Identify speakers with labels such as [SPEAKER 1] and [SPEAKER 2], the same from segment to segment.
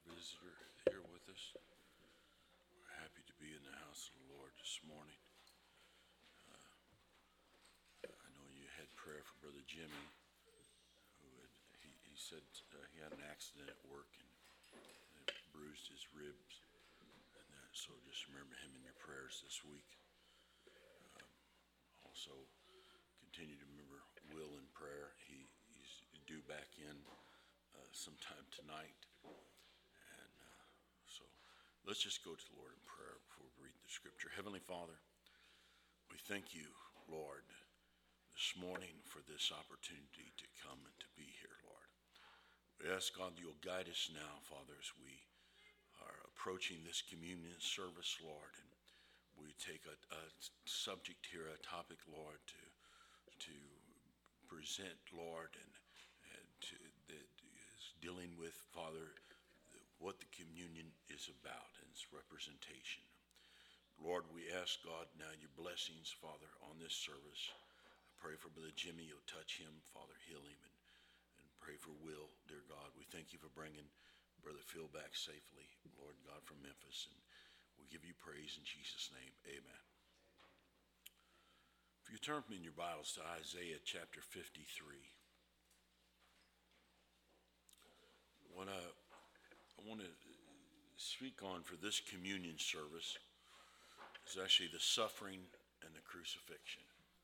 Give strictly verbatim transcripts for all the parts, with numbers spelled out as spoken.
[SPEAKER 1] visitor here with us. We're happy to be in the house of the Lord this morning. Uh, I know you had prayer for Brother Jimmy, who had, he, he said uh, he had an accident at work and it bruised his ribs. And that, so just remember him in your prayers this week. Um, also, continue to remember Will in prayer. He, he's due back in uh, sometime tonight. And uh, so let's just go to the Lord in prayer before we read the scripture. Heavenly Father, we thank you, Lord, this morning for this opportunity to come and to be here, Lord. We ask, God, that you'll guide us now, Father, as we are approaching this communion service, Lord, and we take a, a subject here, a topic, Lord, to to present, Lord, and, and to, that is dealing with, Father, what the communion is about and its representation. Lord, we ask, God, now your blessings, Father, on this service. I pray for Brother Jimmy, you'll touch him, Father, heal him, and, and pray for Will, dear God. We thank you for bringing Brother Phil back safely, Lord God, from Memphis, and we give you praise in Jesus' name. Amen. If you turn in your Bibles to Isaiah chapter fifty-three, what I, I want to speak on for this communion service is actually the suffering and the crucifixion.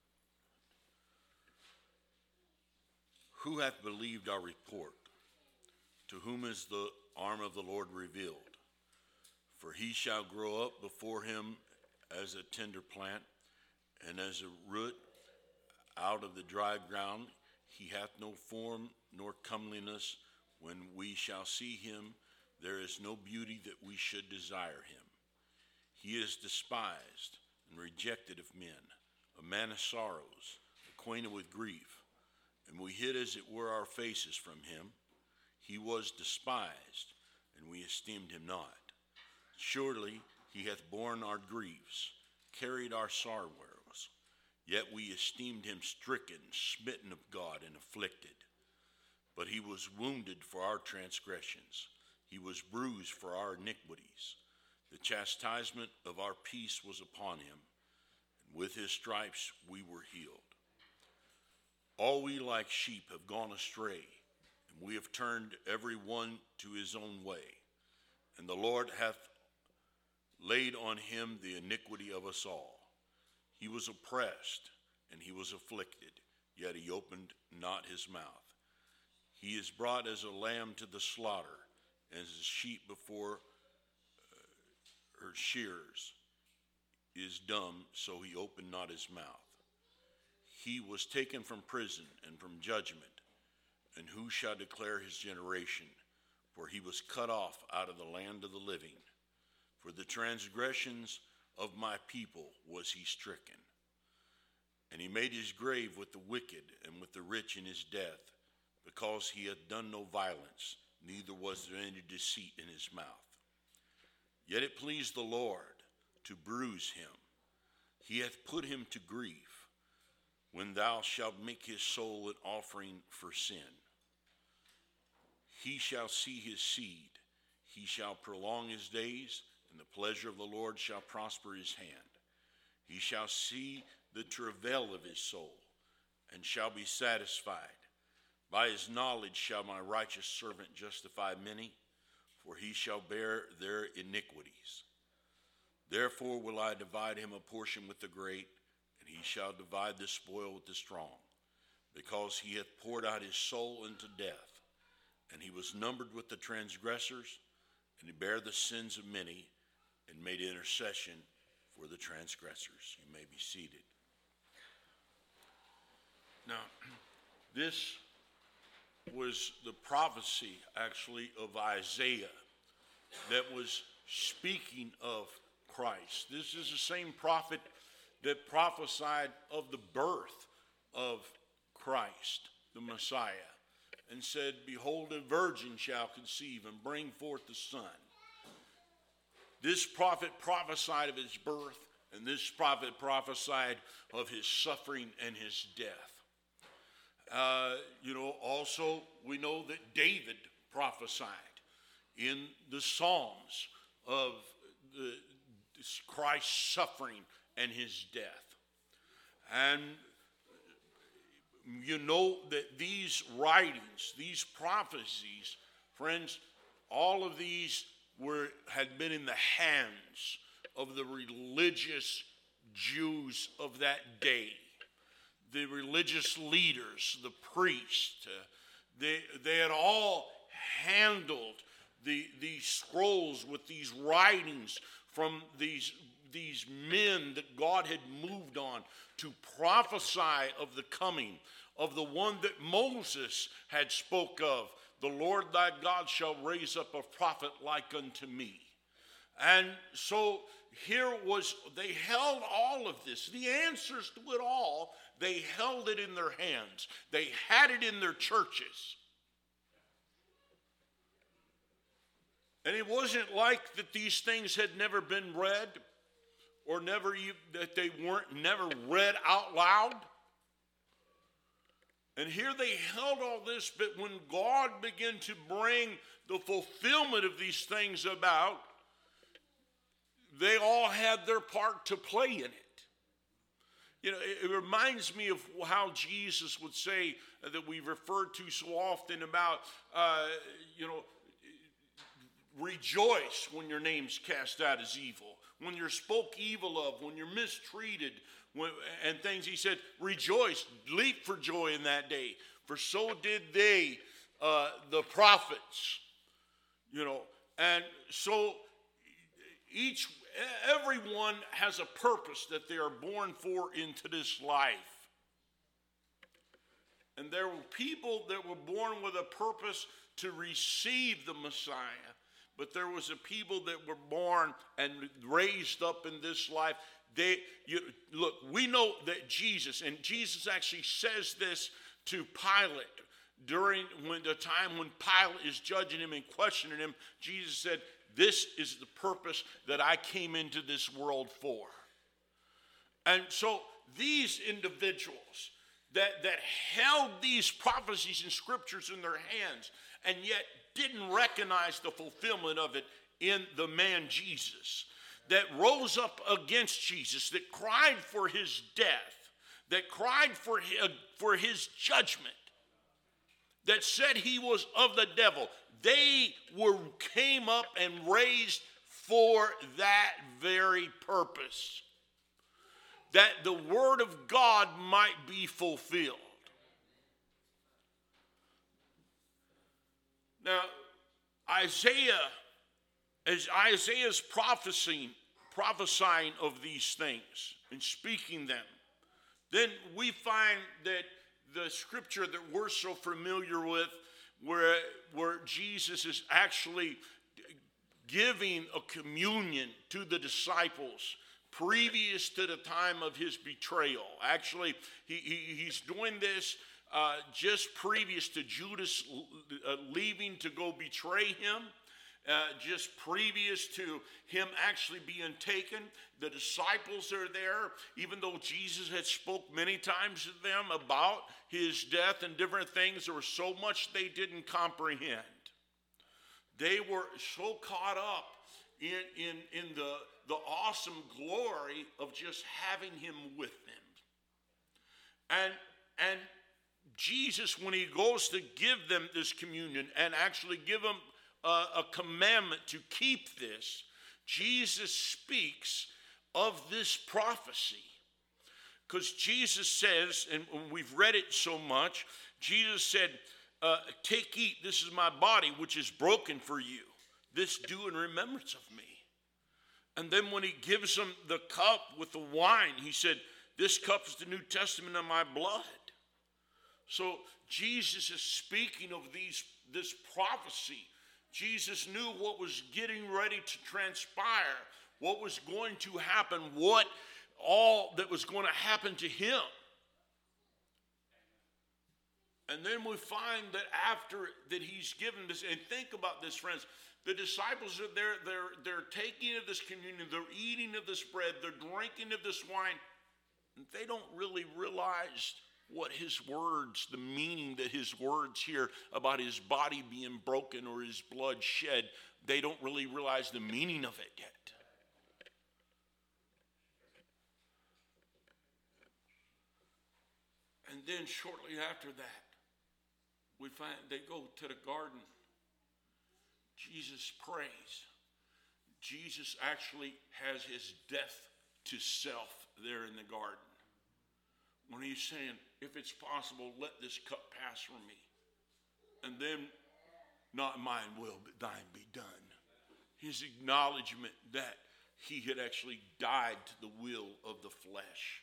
[SPEAKER 1] Who hath believed our report? To whom is the arm of the Lord revealed? For he shall grow up before him as a tender plant, and as a root out of the dry ground. He hath no form nor comeliness. When we shall see him, there is no beauty that we should desire him. He is despised and rejected of men, a man of sorrows, acquainted with grief. And we hid as it were our faces from him. He was despised, and we esteemed him not. Surely he hath borne our griefs, carried our sorrows. Yet we esteemed him stricken, smitten of God, and afflicted. But he was wounded for our transgressions. He was bruised for our iniquities. The chastisement of our peace was upon him, and with his stripes we were healed. All we like sheep have gone astray, and we have turned every one to his own way. And the Lord hath laid on him the iniquity of us all. He was oppressed, and he was afflicted, yet he opened not his mouth. He is brought as a lamb to the slaughter, and as a sheep before uh, her shearers is dumb, so he opened not his mouth. He was taken from prison and from judgment, and who shall declare his generation? For he was cut off out of the land of the living. For the transgressions of my people was he stricken. And he made his grave with the wicked and with the rich in his death, because he had done no violence, neither was there any deceit in his mouth. Yet it pleased the Lord to bruise him. He hath put him to grief. When thou shalt make his soul an offering for sin, he shall see his seed. He shall prolong his days, and the pleasure of the Lord shall prosper his hand. He shall see the travail of his soul, and shall be satisfied. By his knowledge shall my righteous servant justify many, for he shall bear their iniquities. Therefore will I divide him a portion with the great, and he shall divide the spoil with the strong, because he hath poured out his soul unto death, and he was numbered with the transgressors, and he bare the sins of many, and made intercession for the transgressors. You may be seated. Now, this was the prophecy, actually, of Isaiah that was speaking of Christ. This is the same prophet that prophesied of the birth of Christ, the Messiah, and said, behold, a virgin shall conceive and bring forth a son. This prophet prophesied of his birth, and this prophet prophesied of his suffering and his death. Uh, you know, also we know that David prophesied in the Psalms of the, Christ's suffering and his death. And you know that these writings, these prophecies, friends, all of these were had been in the hands of the religious Jews of that day, the religious leaders, the priests. Uh, they, they had all handled the, these scrolls with these writings from these, these men that God had moved on to prophesy of the coming of the one that Moses had spoke of. The Lord thy God shall raise up a prophet like unto me. And so here was, they held all of this, the answers to it all, they held it in their hands. They had it in their churches. And it wasn't like that these things had never been read or never, that they weren't never read out loud. And here they held all this, but when God began to bring the fulfillment of these things about, they all had their part to play in it. You know, it, it reminds me of how Jesus would say that we refer to so often about, uh, you know, rejoice when your name's cast out as evil, when you're spoke evil of, when you're mistreated, when, and things. He said, rejoice, leap for joy in that day, for so did they, uh, the prophets, you know. And so each, everyone has a purpose that they are born for into this life. And there were people that were born with a purpose to receive the Messiah. But there was a people that were born and raised up in this life. They, you, look, we know that Jesus, and Jesus actually says this to Pilate during when the time when Pilate is judging him and questioning him. Jesus said, this is the purpose that I came into this world for. And so these individuals that, that held these prophecies and scriptures in their hands and yet didn't recognize the fulfillment of it in the man Jesus, that rose up against Jesus, that cried for his death, that cried for his, for his judgment, that said he was of the devil, they were came up and raised for that very purpose, that the word of God might be fulfilled. Now, Isaiah, as Isaiah's prophesying, prophesying of these things and speaking them, then we find that the scripture that we're so familiar with, where, where Jesus is actually giving a communion to the disciples previous to the time of his betrayal. Actually, he, he, he's doing this Uh, just previous to Judas uh, leaving to go betray him, uh, just previous to him actually being taken. The disciples are there, even though Jesus had spoke many times to them about his death and different things. There was so much they didn't comprehend. They were so caught up in, in, in the, the awesome glory of just having him with them. And, and Jesus, when he goes to give them this communion and actually give them a, a commandment to keep this, Jesus speaks of this prophecy. Because Jesus says, and we've read it so much, Jesus said, uh, take, eat, this is my body, which is broken for you. This do in remembrance of me. And then when he gives them the cup with the wine, he said, this cup is the New Testament of my blood. So Jesus is speaking of these, this prophecy. Jesus knew what was getting ready to transpire, what was going to happen, what all that was going to happen to him. And then we find that after that he's given this, and think about this, friends, the disciples are there, they're, they're taking of this communion, they're eating of this bread, they're drinking of this wine, and they don't really realize what his words, the meaning that his words here about his body being broken or his blood shed, they don't really realize the meaning of it yet. And then shortly after that, we find they go to the garden. Jesus prays. Jesus actually has his death to self there in the garden. When he's saying, if it's possible, let this cup pass from me. And then, not mine will, but thine be done. His acknowledgement that he had actually died to the will of the flesh.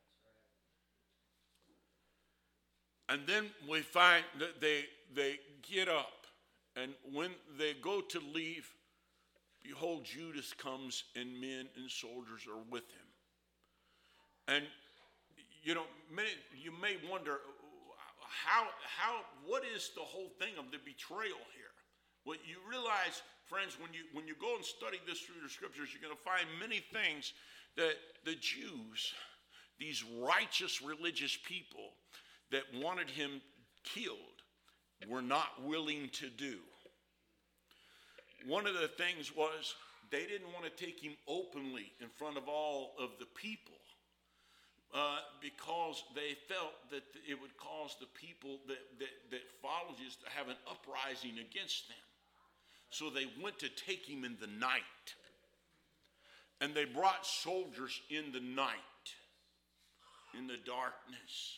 [SPEAKER 1] And then we find that they, they get up, and when they go to leave, behold, Judas comes, and men and soldiers are with him. And, you know, many, you may wonder, how, how, what is the whole thing of the betrayal here? Well, you realize, friends, when you, when you go and study this through the scriptures, you're going to find many things that the Jews, these righteous religious people that wanted him killed, were not willing to do. One of the things was they didn't want to take him openly in front of all of the people uh, because they felt that it would cause the people that, that, that followed Jesus to have an uprising against them. So they went to take him in the night. And they brought soldiers in the night, in the darkness,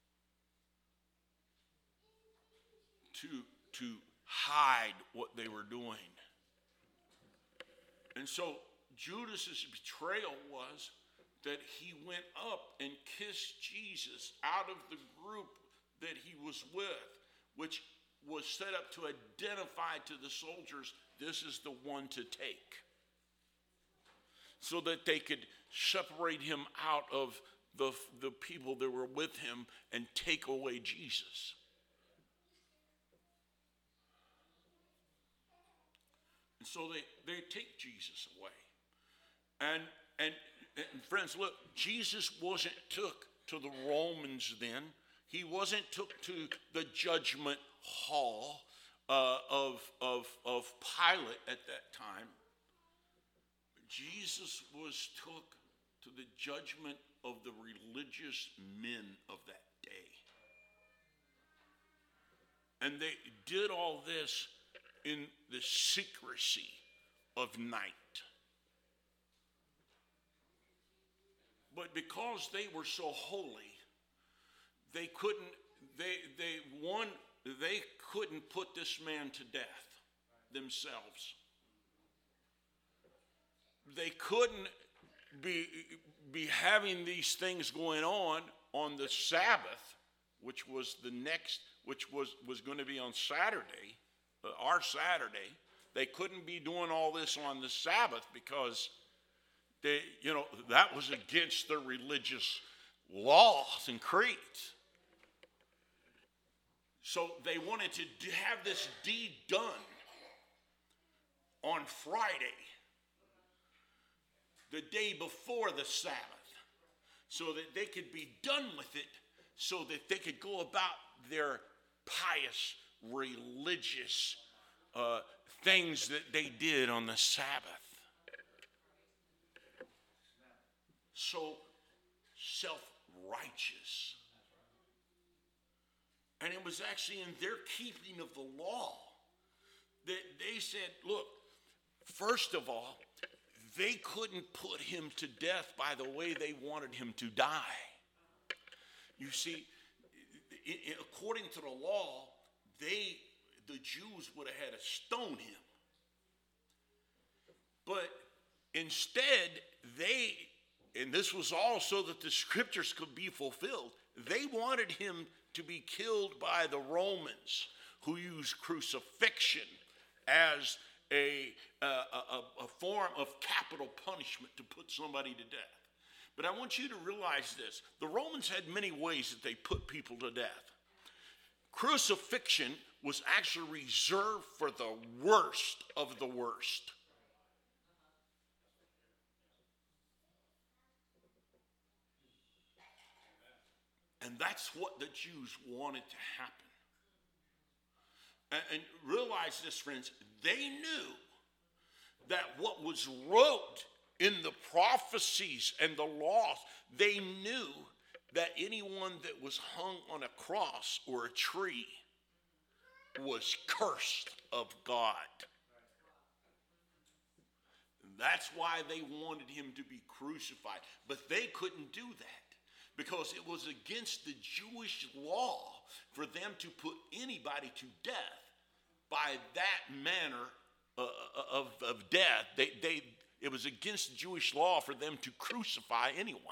[SPEAKER 1] to, to hide what they were doing. And so Judas's betrayal was that he went up and kissed Jesus out of the group that he was with, which was set up to identify to the soldiers, this is the one to take, so that they could separate him out of the, the people that were with him and take away Jesus. And so they, they take Jesus away. And, and, and friends, look, Jesus wasn't took to the Romans then. He wasn't took to the judgment hall uh, of, of, of Pilate at that time. Jesus was took to the judgment of the religious men of that day. And they did all this in the secrecy of night. But because they were so holy, they couldn't, they, they, one, they couldn't put this man to death themselves. They couldn't be, be having these things going on on the Sabbath, which was the next, which was, was going to be on Saturday, uh, our Saturday. They couldn't be doing all this on the Sabbath because they, you know, that was against their religious laws and creeds. So they wanted to have this deed done on Friday, the day before the Sabbath, so that they could be done with it, so that they could go about their pious, religious uh, things that they did on the Sabbath. So self-righteous. And it was actually in their keeping of the law that they said, look, first of all, they couldn't put him to death by the way they wanted him to die. You see, i- i- according to the law, they, the Jews would have had to stone him. But instead, they, and this was all so that the scriptures could be fulfilled, they wanted him to be killed by the Romans, who used crucifixion as a, a, a, a form of capital punishment to put somebody to death. But I want you to realize this. The Romans had many ways that they put people to death. Crucifixion was actually reserved for the worst of the worst. And that's what the Jews wanted to happen. And, and realize this, friends, they knew that what was wrote in the prophecies and the laws, they knew that anyone that was hung on a cross or a tree was cursed of God. That's why they wanted him to be crucified. But they couldn't do that because it was against the Jewish law for them to put anybody to death by that manner uh, of, of death. They, they, it was against the Jewish law for them to crucify anyone.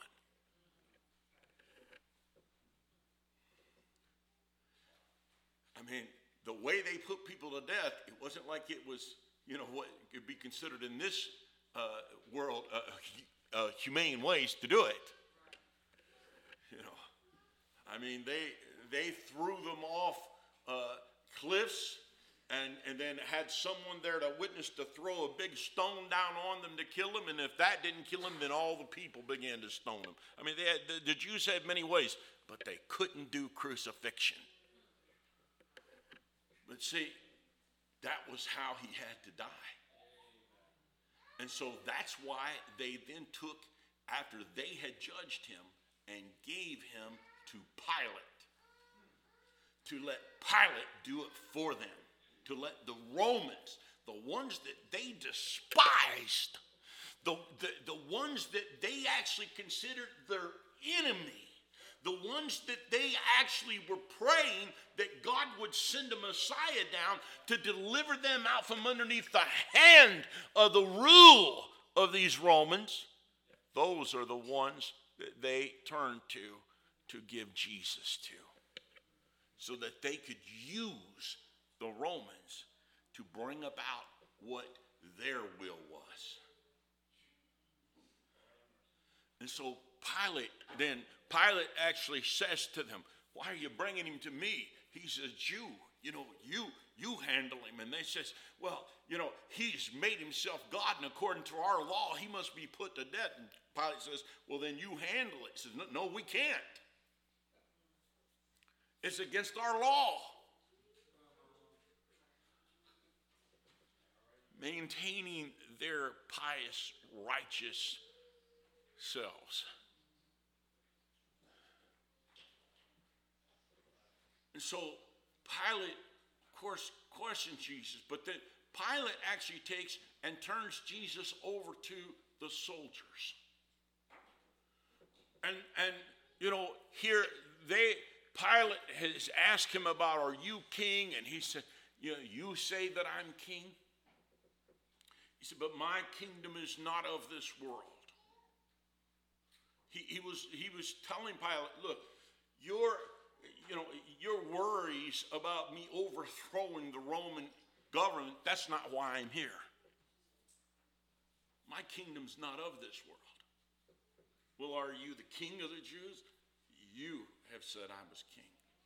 [SPEAKER 1] I mean, the way they put people to death, it wasn't like it was, you know, what could be considered in this uh, world uh, uh, humane ways to do it. You know, I mean, they they threw them off uh, cliffs and, and then had someone there to witness to throw a big stone down on them to kill them. And if that didn't kill them, then all the people began to stone them. I mean, they had, the, the Jews had many ways, but they couldn't do crucifixion. But see, that was how he had to die. And so that's why they then took, after they had judged him, and gave him to Pilate, to let Pilate do it for them, to let the Romans, the ones that they despised, the, the, the ones that they actually considered their enemy, the ones that they actually were praying that God would send a Messiah down to deliver them out from underneath the hand of the rule of these Romans, those are the ones that they turned to to give Jesus to, so that they could use the Romans to bring about what their will was. And so Pilate then, Pilate actually says to them, why are you bringing him to me? He's a Jew. You know, you you handle him. And they says, well, you know, he's made himself God, and according to our law, he must be put to death. And Pilate says, well, then you handle it. He says, no, no, we can't. It's against our law. Maintaining their pious, righteous selves. And so Pilate, of course, questions Jesus, but then Pilate actually takes and turns Jesus over to the soldiers. And, and you know, here they, Pilate has asked him about, are you king? And he said, you know, you say that I'm king? He said, but my kingdom is not of this world. He, he was he was telling Pilate, look, your you know your worries about me overthrowing the Roman government, that's not why I'm here. My kingdom's not of this world. Well, are you the king of the Jews? You have said I was king.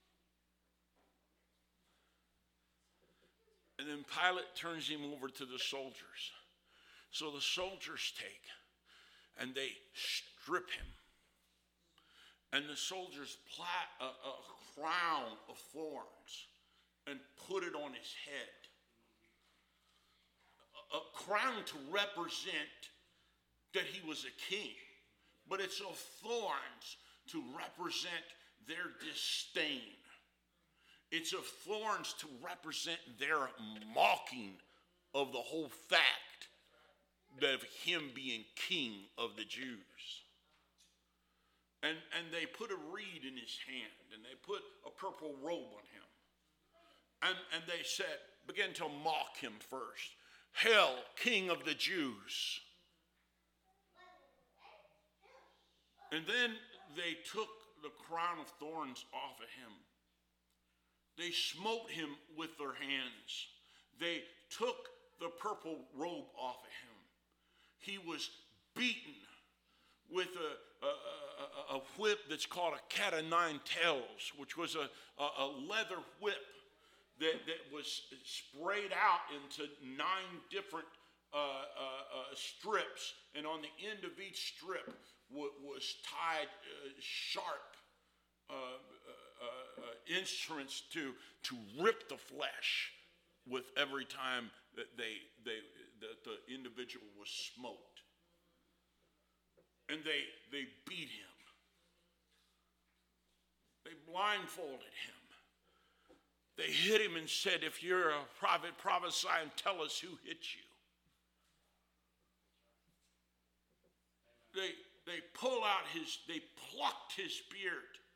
[SPEAKER 1] And then Pilate turns him over to the soldiers. So the soldiers take and they strip him. And the soldiers plat a, a crown of thorns and put it on his head. A, a crown to represent that he was a king. But it's of thorns to represent their disdain. It's of thorns to represent their mocking of the whole fact of him being king of the Jews. And, and they put a reed in his hand, and they put a purple robe on him. And, and they said, began to mock him first. Hail, King of the Jews. And then they took the crown of thorns off of him. They smote him with their hands. They took the purple robe off of him. He was beaten with a, a, a, a whip that's called a cat o' nine tails, which was a, a, a leather whip that, that was sprayed out into nine different uh, uh, uh, strips. And on the end of each strip w- was tied uh, sharp uh, uh, uh, instruments to, to rip the flesh with every time that they, they that the individual was smoked. And they, they beat him. They blindfolded him. They hit him and said, if you're a prophet, prophesy and tell us who hit you. They, they pull out his, they plucked his beard.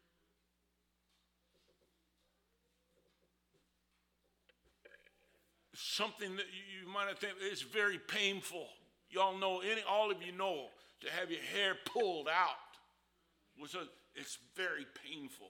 [SPEAKER 1] Something that you might have think is very painful. Y'all know, any, all of you know, to have your hair pulled out was a, it's very painful.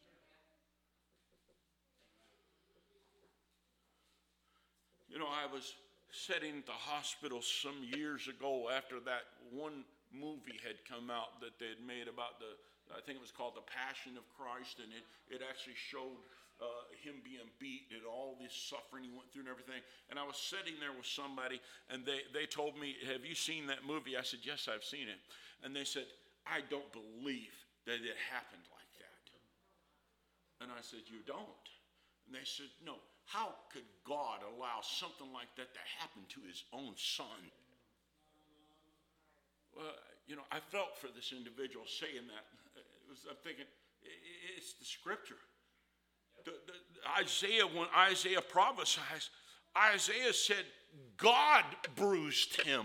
[SPEAKER 1] You know, I was sitting at the hospital some years ago after that one movie had come out that they had made about the, I think it was called The Passion of Christ, and it, it actually showed uh, him being beat and all this suffering he went through and everything. And I was sitting there with somebody, and they, they told me, have you seen that movie? I said, yes, I've seen it. And they said, I don't believe that it happened like that. And I said, you don't? And they said, no. How could God allow something like that to happen to his own son? Well, you know, I felt for this individual saying that. It was, I'm thinking, it's the scripture. The, the, Isaiah, when Isaiah prophesies, Isaiah said, God bruised him.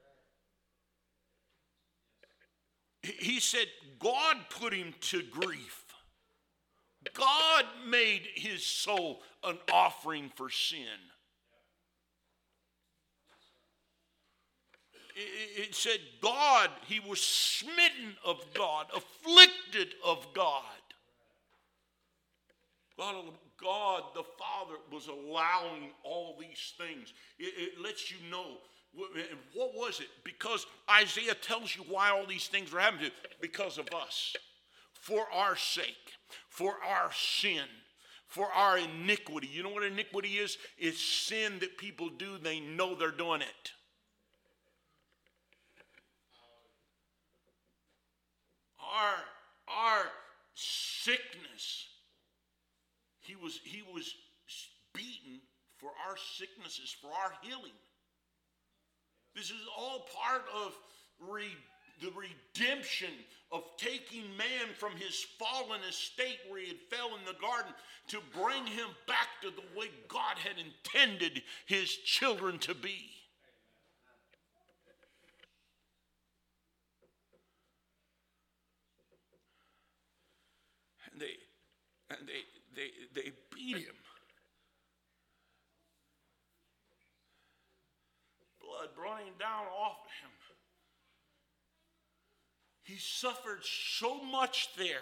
[SPEAKER 1] He said, God put him to grief. God made his soul an offering for sin. It said God, he was smitten of God, afflicted of God. God, God the Father was allowing all these things. It, it lets you know. What was it? Because Isaiah tells you why all these things were happening. Because of us. For our sake. For our sin. For our iniquity. You know what iniquity is? It's sin that people do. They know they're doing it. Our, our sickness. He was, he was beaten for our sicknesses, for our healing. This is all part of re, the redemption of taking man from his fallen estate where he had fell in the garden to bring him back to the way God had intended his children to be. And they, and they, they, they beat him. Blood running down off of him. He suffered so much there.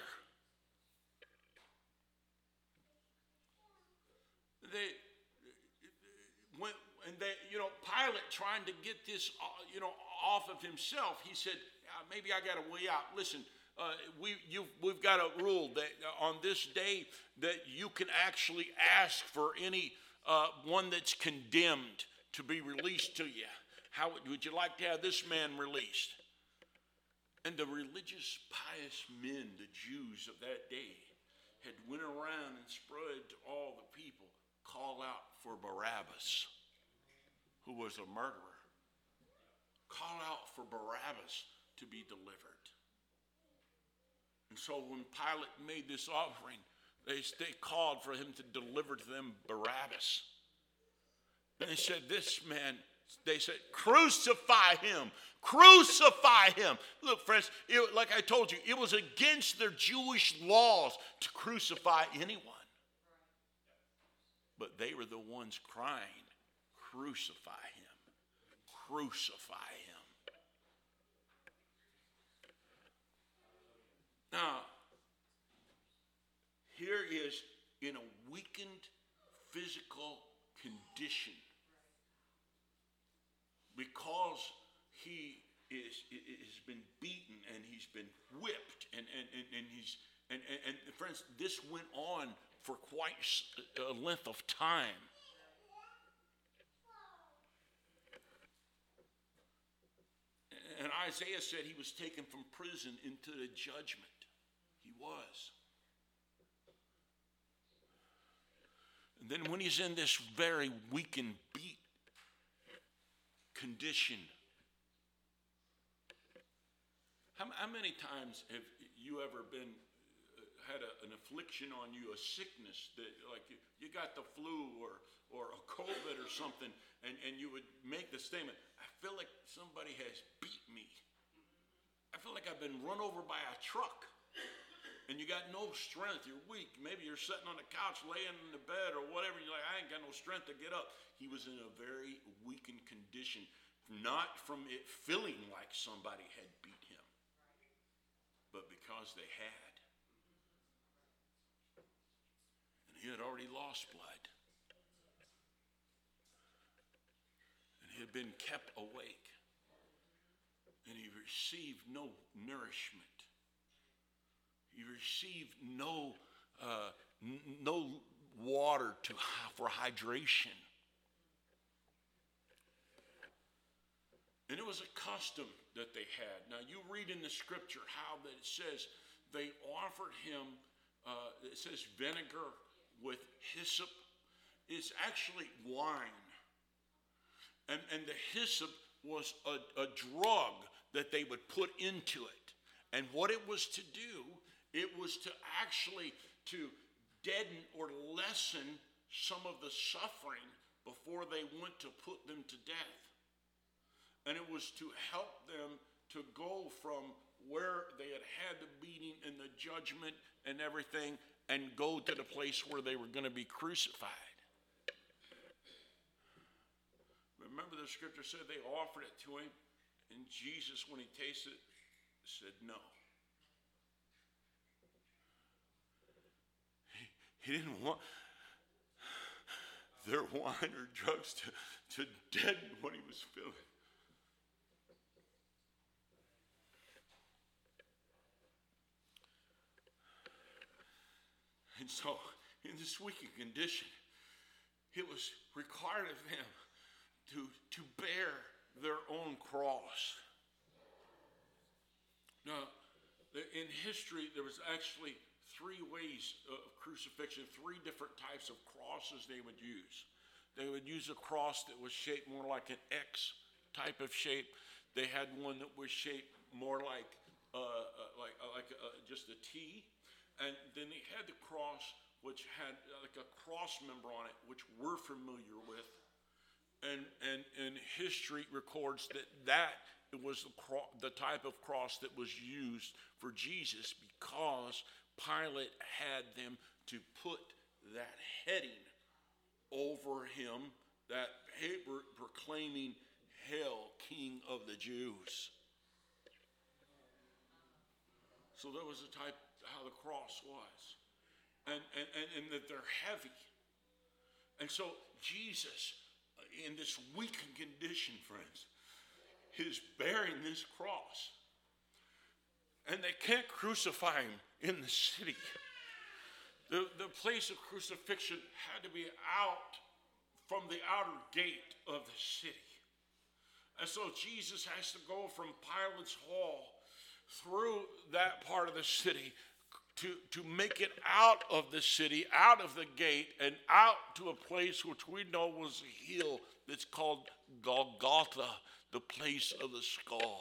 [SPEAKER 1] They, when, and they, you know, Pilate trying to get this, uh, you know, off of himself, he said, uh, maybe I got a way out. Listen, uh, we, you, we've got a rule that uh, on this day that you can actually ask for any uh, one that's condemned to be released to you. How would you like to have this man released? And the religious, pious men, the Jews of that day, had went around and spread to all the people, call out for Barabbas, who was a murderer. Call out for Barabbas to be delivered. And so when Pilate made this offering, they, they called for him to deliver to them Barabbas. And they said, this man, they said, crucify him. Crucify him. Look, friends, it, like I told you, it was against their Jewish laws to crucify anyone. But they were the ones crying, crucify him. Crucify him. Now, here is in a weakened physical condition because he is, has been beaten and he's been whipped and, and, and, and he's and, and, and friends, this went on for quite a length of time. And Isaiah said he was taken from prison into the judgment. He was. And then when he's in this very weak and beat condition, how, how many times have you ever been uh, had a, an affliction on you, a sickness that like you, you got the flu or or a COVID or something, and, and you would make the statement, I feel like somebody has beat me. I feel like I've been run over by a truck. And you got no strength, you're weak. Maybe you're sitting on the couch, laying in the bed or whatever, and you're like, I ain't got no strength to get up. He was in a very weakened condition, not from it feeling like somebody had beat him, but because they had. And he had already lost blood. And he had been kept awake. And he received no nourishment. He received no uh, n- no water to for hydration. And it was a custom that they had. Now you read in the scripture how that it says they offered him, uh, it says vinegar with hyssop. It's actually wine. And, and the hyssop was a, a drug that they would put into it. And what it was to do, it was to actually to deaden or lessen some of the suffering before they went to put them to death. And it was to help them to go from where they had had the beating and the judgment and everything and go to the place where they were going to be crucified. Remember the scripture said they offered it to him, and Jesus, when he tasted it, said no. He didn't want their wine or drugs to, to deaden what he was feeling. And so, in this weakened condition, it was required of them to, to bear their own cross. Now, in history, there was actually three ways of crucifixion, three different types of crosses they would use. They would use a cross that was shaped more like an X type of shape. They had one that was shaped more like uh, uh, like uh, like uh, just a T, and then they had the cross which had uh, like a cross member on it, which we're familiar with, and and and history records that that was the cro- the type of cross that was used for Jesus because Pilate had them to put that heading over him, that paper proclaiming Hail, King of the Jews. So that was the type how the cross was. And, and, and, and that they're heavy. And so Jesus, in this weakened condition, friends, is bearing this cross. And they can't crucify him in the city. The, the place of crucifixion had to be out from the outer gate of the city. And so Jesus has to go from Pilate's Hall through that part of the city to, to make it out of the city, out of the gate, and out to a place which we know was a hill that's called Golgotha, the place of the skull.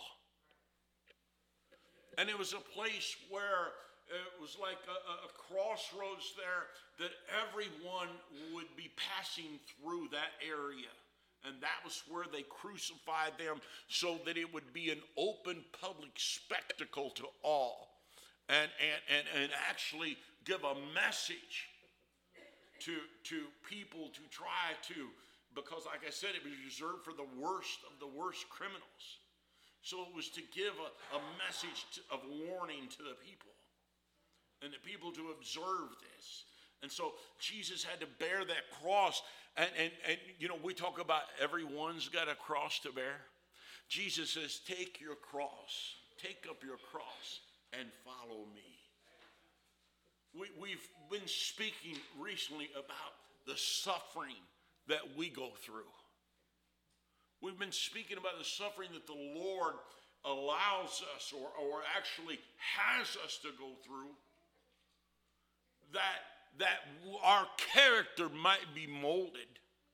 [SPEAKER 1] And it was a place where it was like a, a crossroads there that everyone would be passing through that area. And that was where they crucified them so that it would be an open public spectacle to all. And, and, and, and actually give a message to, to people to try to, because like I said, it was reserved for the worst of the worst criminals. So it was to give a, a message to, of warning to the people and the people to observe this. And so Jesus had to bear that cross. And, and, and you know, we talk about everyone's got a cross to bear. Jesus says, take your cross, take up your cross and follow me. We, we've been speaking recently about the suffering that we go through. We've been speaking about the suffering that the Lord allows us or, or actually has us to go through, that that our character might be molded.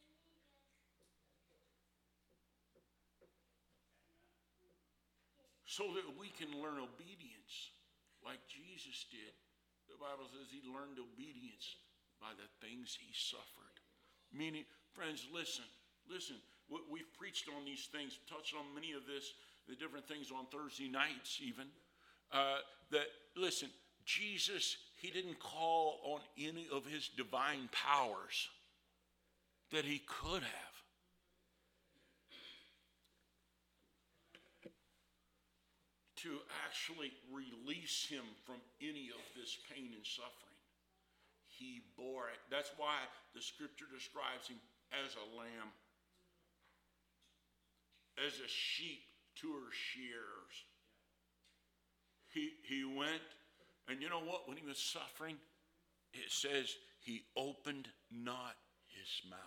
[SPEAKER 1] So that we can learn obedience like Jesus did. The Bible says he learned obedience by the things he suffered. Meaning, friends, listen, listen. We've preached on these things, touched on many of this, the different things on Thursday nights even. Uh, that, listen, Jesus, he didn't call on any of his divine powers that he could have. To actually release him from any of this pain and suffering. He bore it. That's why the scripture describes him as a lamb, as a sheep to her shears. He, he went, and you know what? When he was suffering, it says he opened not his mouth.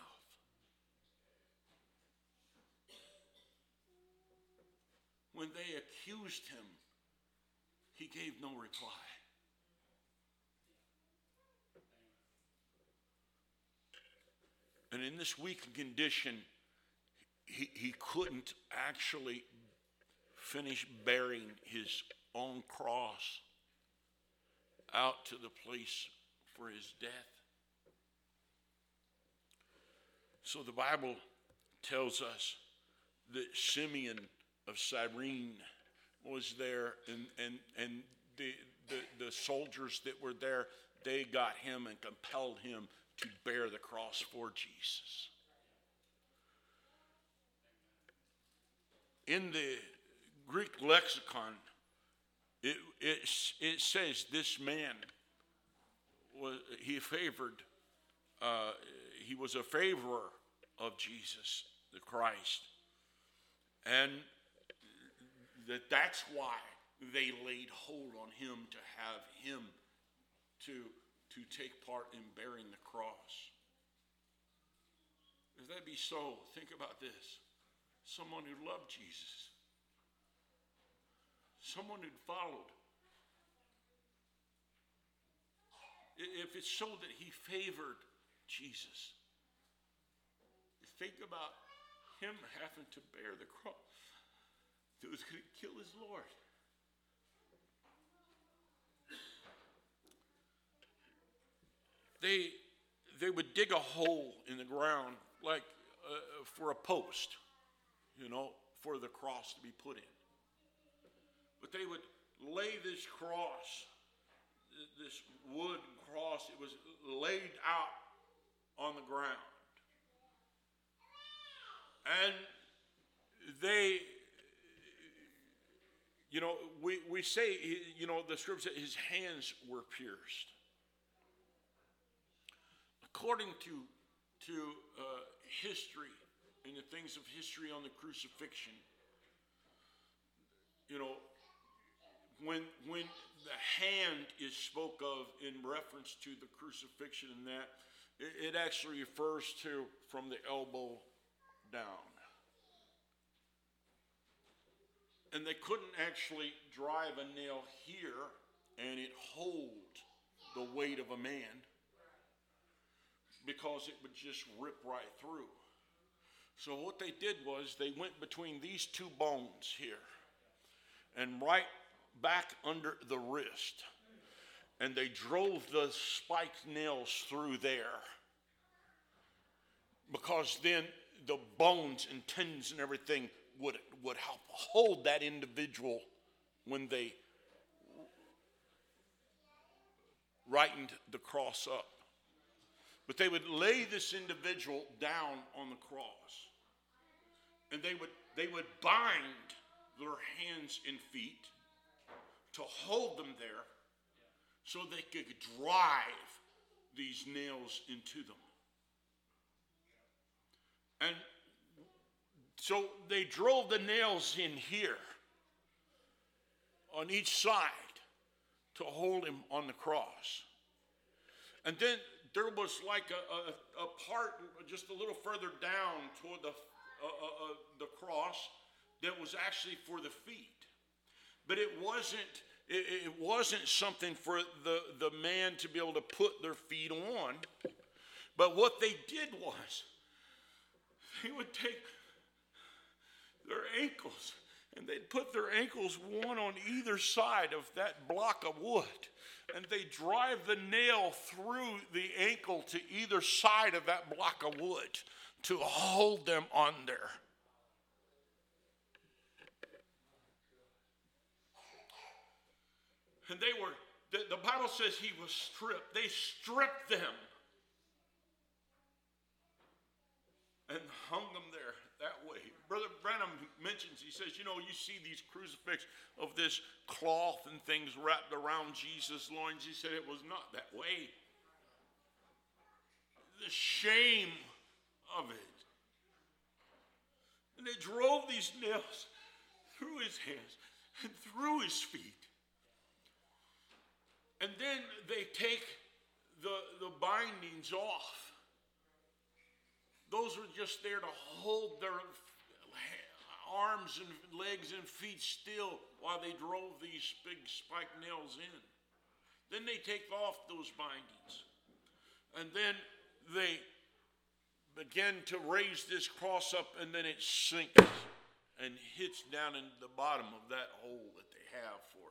[SPEAKER 1] When they accused him, he gave no reply. And in this weak condition, he, he couldn't actually finish bearing his own cross out to the place for his death. So the Bible tells us that Simeon of Cyrene was there, and and and the, the the soldiers that were there, they got him and compelled him to bear the cross for Jesus. In the Greek lexicon, it it, it says this man was he favored uh, he was a favorer of Jesus the Christ, and that that's why they laid hold on him to have him to, to take part in bearing the cross. If that be so, think about this. Someone who loved Jesus. Someone who'd followed. If it's so that he favored Jesus, think about him having to bear the cross. That was going to kill his Lord. They, they would dig a hole in the ground like uh, for a post, you know, for the cross to be put in. But they would lay this cross, this wood cross, it was laid out on the ground. And they... You know, we, we say, you know, the scripture says his hands were pierced. According to, to uh, history and the things of history on the crucifixion, you know, when, when the hand is spoke of in reference to the crucifixion and that, it, it actually refers to from the elbow down. And they couldn't actually drive a nail here and it hold the weight of a man because it would just rip right through. So what they did was they went between these two bones here and right back under the wrist, and they drove the spiked nails through there, because then the bones and tendons and everything would, would help hold that individual when they rightened the cross up. But they would lay this individual down on the cross, and they would they would bind their hands and feet to hold them there so they could drive these nails into them. And so they drove the nails in here on each side to hold him on the cross. And then there was like a, a, a part just a little further down toward the, uh, uh, uh, the cross that was actually for the feet. But it wasn't It, it wasn't something for the, the man to be able to put their feet on. But what they did was, they would take their ankles and they'd put their ankles one on either side of that block of wood. And they drive the nail through the ankle to either side of that block of wood to hold them on there. And they were, the, the Bible says he was stripped. They stripped them and hung them there that way. Brother Branham mentions, he says, you know, you see these crucifixes of this cloth and things wrapped around Jesus' loins. He said it was not that way. The shame of it. And they drove these nails through his hands and through his feet. And then they take the, the bindings off. Those were just there to hold their arms and legs and feet still while they drove these big spike nails in. Then they take off those bindings. And then they begin to raise this cross up, and then it sinks and hits down in the bottom of that hole that they have for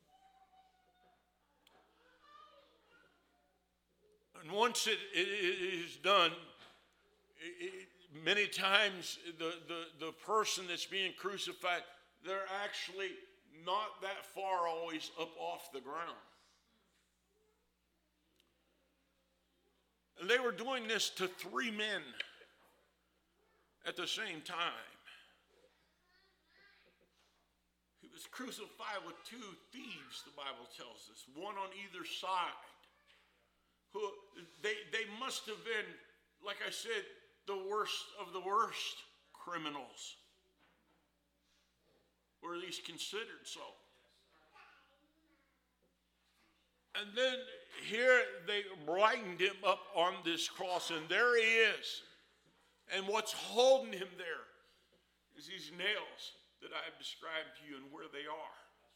[SPEAKER 1] it. And once it, it, it is done, it, it, many times the, the, the person that's being crucified, they're actually not that far always up off the ground. And they were doing this to three men at the same time. He was crucified with two thieves, the Bible tells us, one on either side. Who they, they must have been, like I said, the worst of the worst criminals, or at least considered so. And then here they brightened him up on this cross, and there he is. And what's holding him there is these nails that I have described to you and where they are.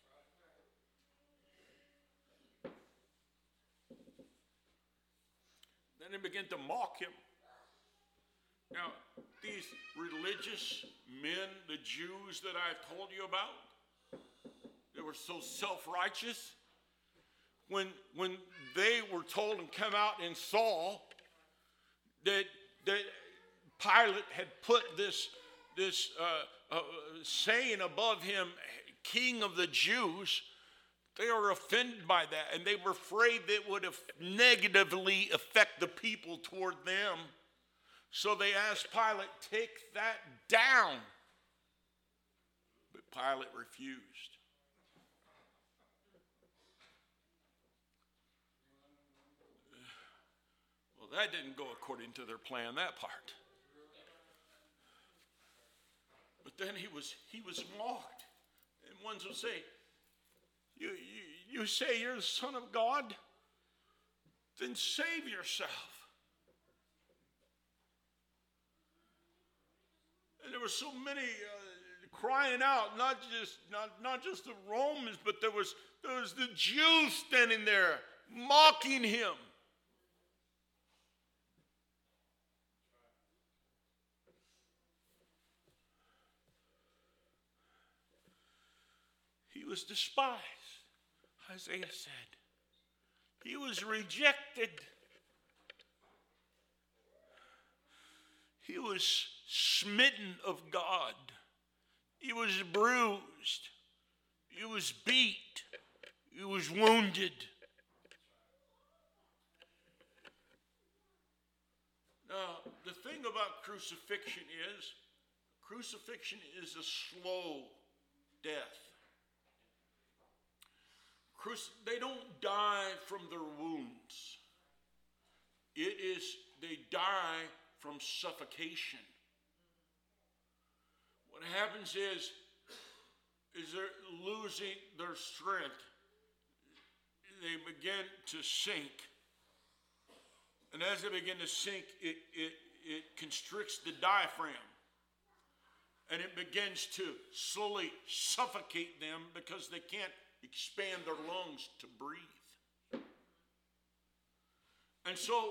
[SPEAKER 1] Then they begin to mock him. Now, these religious men, the Jews that I've told you about, they were so self-righteous. When, when they were told and come out and saw that, that Pilate had put this, this uh, uh, saying above him, King of the Jews, they were offended by that, and they were afraid that it would have negatively affect the people toward them. So they asked Pilate, take that down. But Pilate refused. Well, that didn't go according to their plan, that part. But then he was he was mocked. And ones would say, you, you, you say you're the Son of God? Then save yourself. And there were so many uh, crying out, not just not, not just the Romans, but there was, there was the Jews standing there mocking him. He was despised, Isaiah said. He was rejected. He was smitten of God. He was bruised. He was beat. He was wounded. Now, the thing about crucifixion is, crucifixion is a slow death. They don't die from their wounds. It is, they die from suffocation. What happens is, is they're losing their strength. They begin to sink. And as they begin to sink, it, it, it constricts the diaphragm. And it begins to slowly suffocate them because they can't expand their lungs to breathe. And so,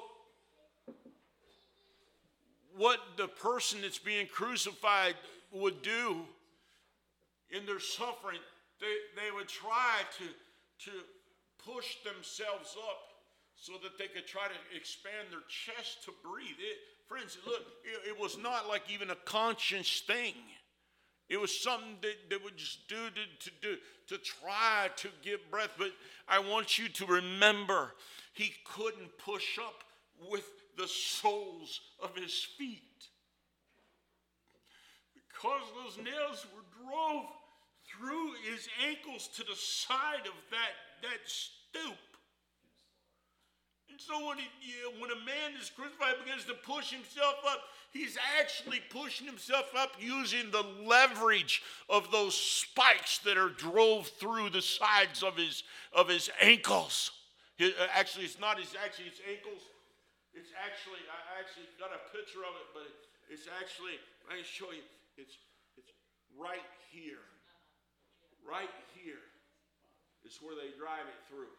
[SPEAKER 1] what the person that's being crucified would do in their suffering, they, they would try to, to push themselves up so that they could try to expand their chest to breathe. It, friends, look, it, it was not like even a conscious thing. It was something that they would just do to, to, do, to try to get breath. But I want you to remember, he couldn't push up with the soles of his feet, because those nails were drove through his ankles to the side of that, that stoop. And so when, he, when a man is crucified, begins to push himself up, he's actually pushing himself up using the leverage of those spikes that are drove through the sides of his, of his ankles. His, actually, it's not his, actually his ankles. It's actually, I actually got a picture of it, but it's actually, let me show you, it's, it's right here. Right here is where they drive it through.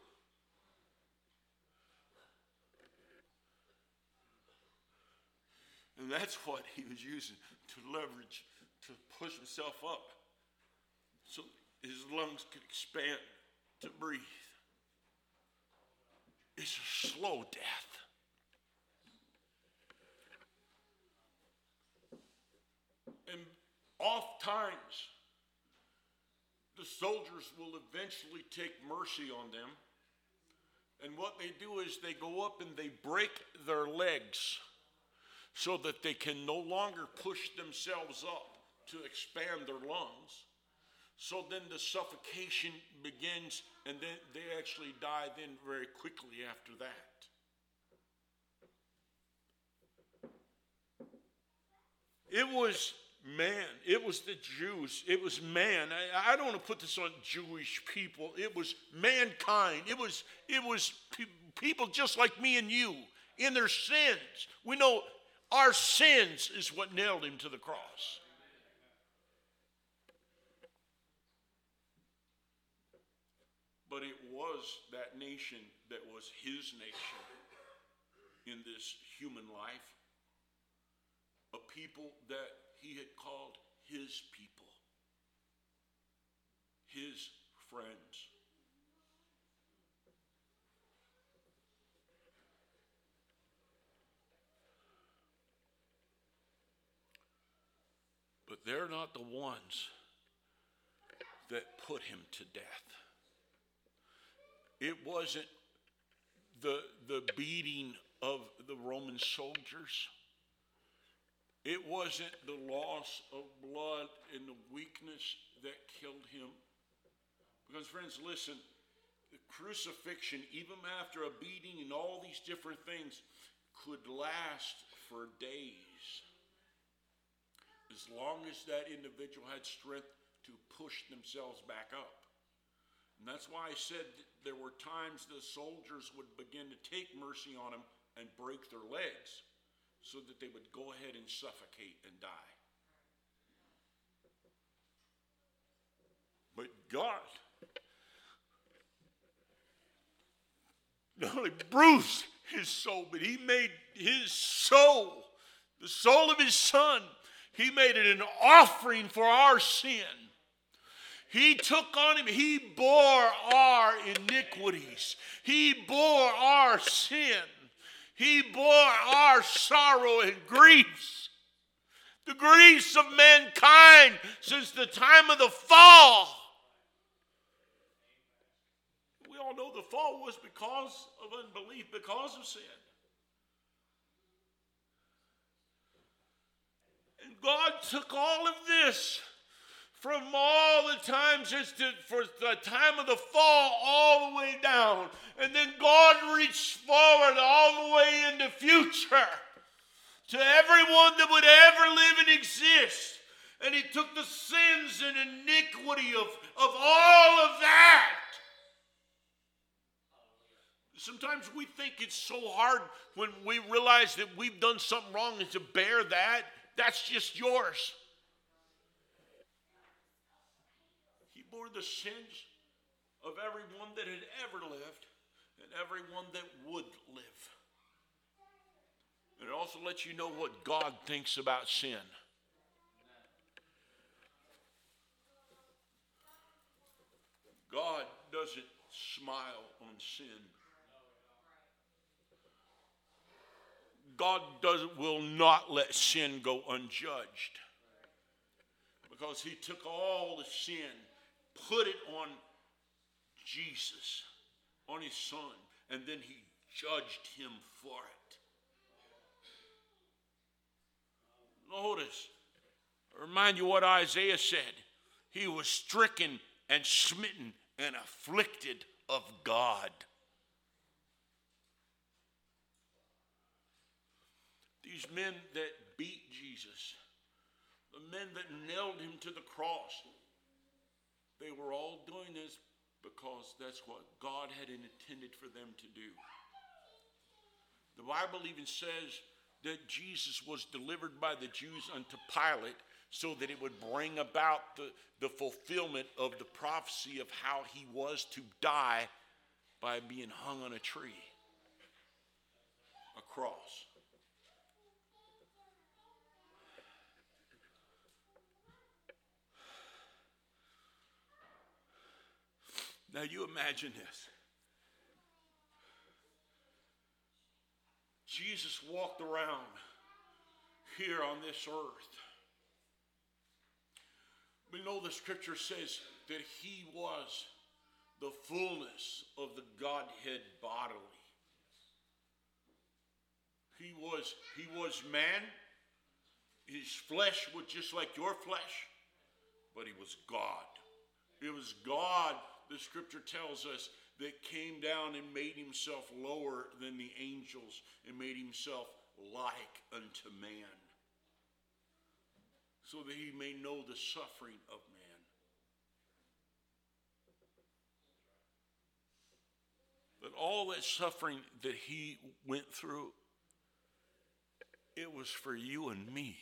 [SPEAKER 1] And that's what he was using to leverage, to push himself up so his lungs could expand to breathe. It's a slow death. And oft times, the soldiers will eventually take mercy on them. And what they do is they go up and they break their legs so that they can no longer push themselves up to expand their lungs. So then the suffocation begins, and then they actually die then very quickly after that. It was man. It was the Jews. It was man. I, I don't want to put this on Jewish people. It was mankind. It was, it was pe- people just like me and you in their sins. We know our sins is what nailed him to the cross. But it was that nation that was his nation in this human life. A people that he had called his people, his friends. But they're not the ones that put him to death. It wasn't the, the beating of the Roman soldiers. It wasn't the loss of blood and the weakness that killed him. Because, friends, listen, the crucifixion, even after a beating and all these different things, could last for days. As long as that individual had strength to push themselves back up. And that's why I said there were times the soldiers would begin to take mercy on them and break their legs, so that they would go ahead and suffocate and die. But God not only bruised his soul, but he made his soul, the soul of his son, he made it an offering for our sin. He took on him, he bore our iniquities. He bore our sin. He bore our sorrow and griefs, the griefs of mankind since the time of the fall. We all know the fall was because of unbelief, because of sin. And God took all of this from all the times as to, for the time of the fall all the way down. And then God reached forward all the way in the future to everyone that would ever live and exist. And he took the sins and iniquity of, of all of that. Sometimes we think it's so hard when we realize that we've done something wrong and to bear that. That's just yours. He bore the sins of everyone that had ever lived and everyone that would live. And it also lets you know what God thinks about sin. God doesn't smile on sin. God doesn't, will not let sin go unjudged. Because he took all the sin, put it on Jesus, on his son, and then he judged him for it. Notice, I remind you what Isaiah said. He was stricken and smitten and afflicted of God. These men that beat Jesus, the men that nailed him to the cross, they were all doing this because that's what God had intended for them to do. The Bible even says that Jesus was delivered by the Jews unto Pilate so that it would bring about the, the fulfillment of the prophecy of how he was to die by being hung on a tree, a cross. Now you imagine this. Jesus walked around here on this earth. We know the scripture says that he was the fullness of the Godhead bodily. He was, he was man. His flesh was just like your flesh, but he was God. It was God, the scripture tells us, that came down and made himself lower than the angels and made himself like unto man, so that he may know the suffering of man. But all that suffering that he went through, it was for you and me.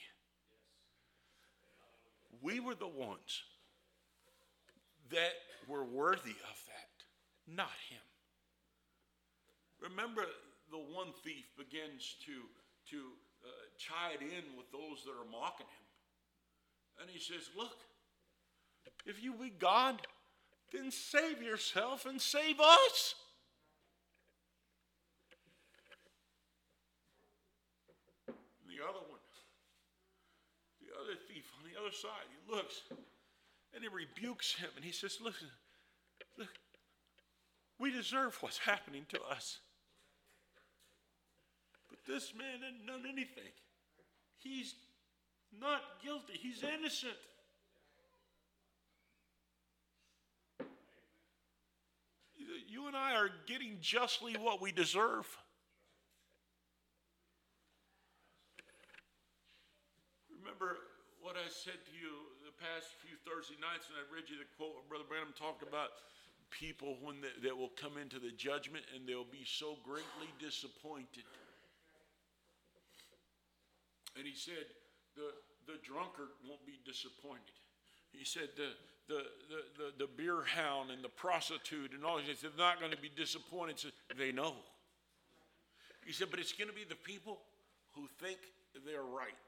[SPEAKER 1] We were the ones that were worthy of that, not him. Remember, the one thief begins to, to uh, chide in with those that are mocking him. And he says, look, if you be God, then save yourself and save us. And the other one, the other thief on the other side, he looks and he rebukes him and he says, listen, look, we deserve what's happening to us. But this man hadn't done anything. He's not guilty. He's innocent. You and I are getting justly what we deserve. Remember what I said to you the past few Thursday nights when I read you the quote where Brother Branham talked about people when they, that will come into the judgment and they'll be so greatly disappointed. And he said the, the drunkard won't be disappointed. He said the, the, the, the, the beer hound and the prostitute and all these, they're not going to be disappointed. So they know. He said, but it's going to be the people who think they're right.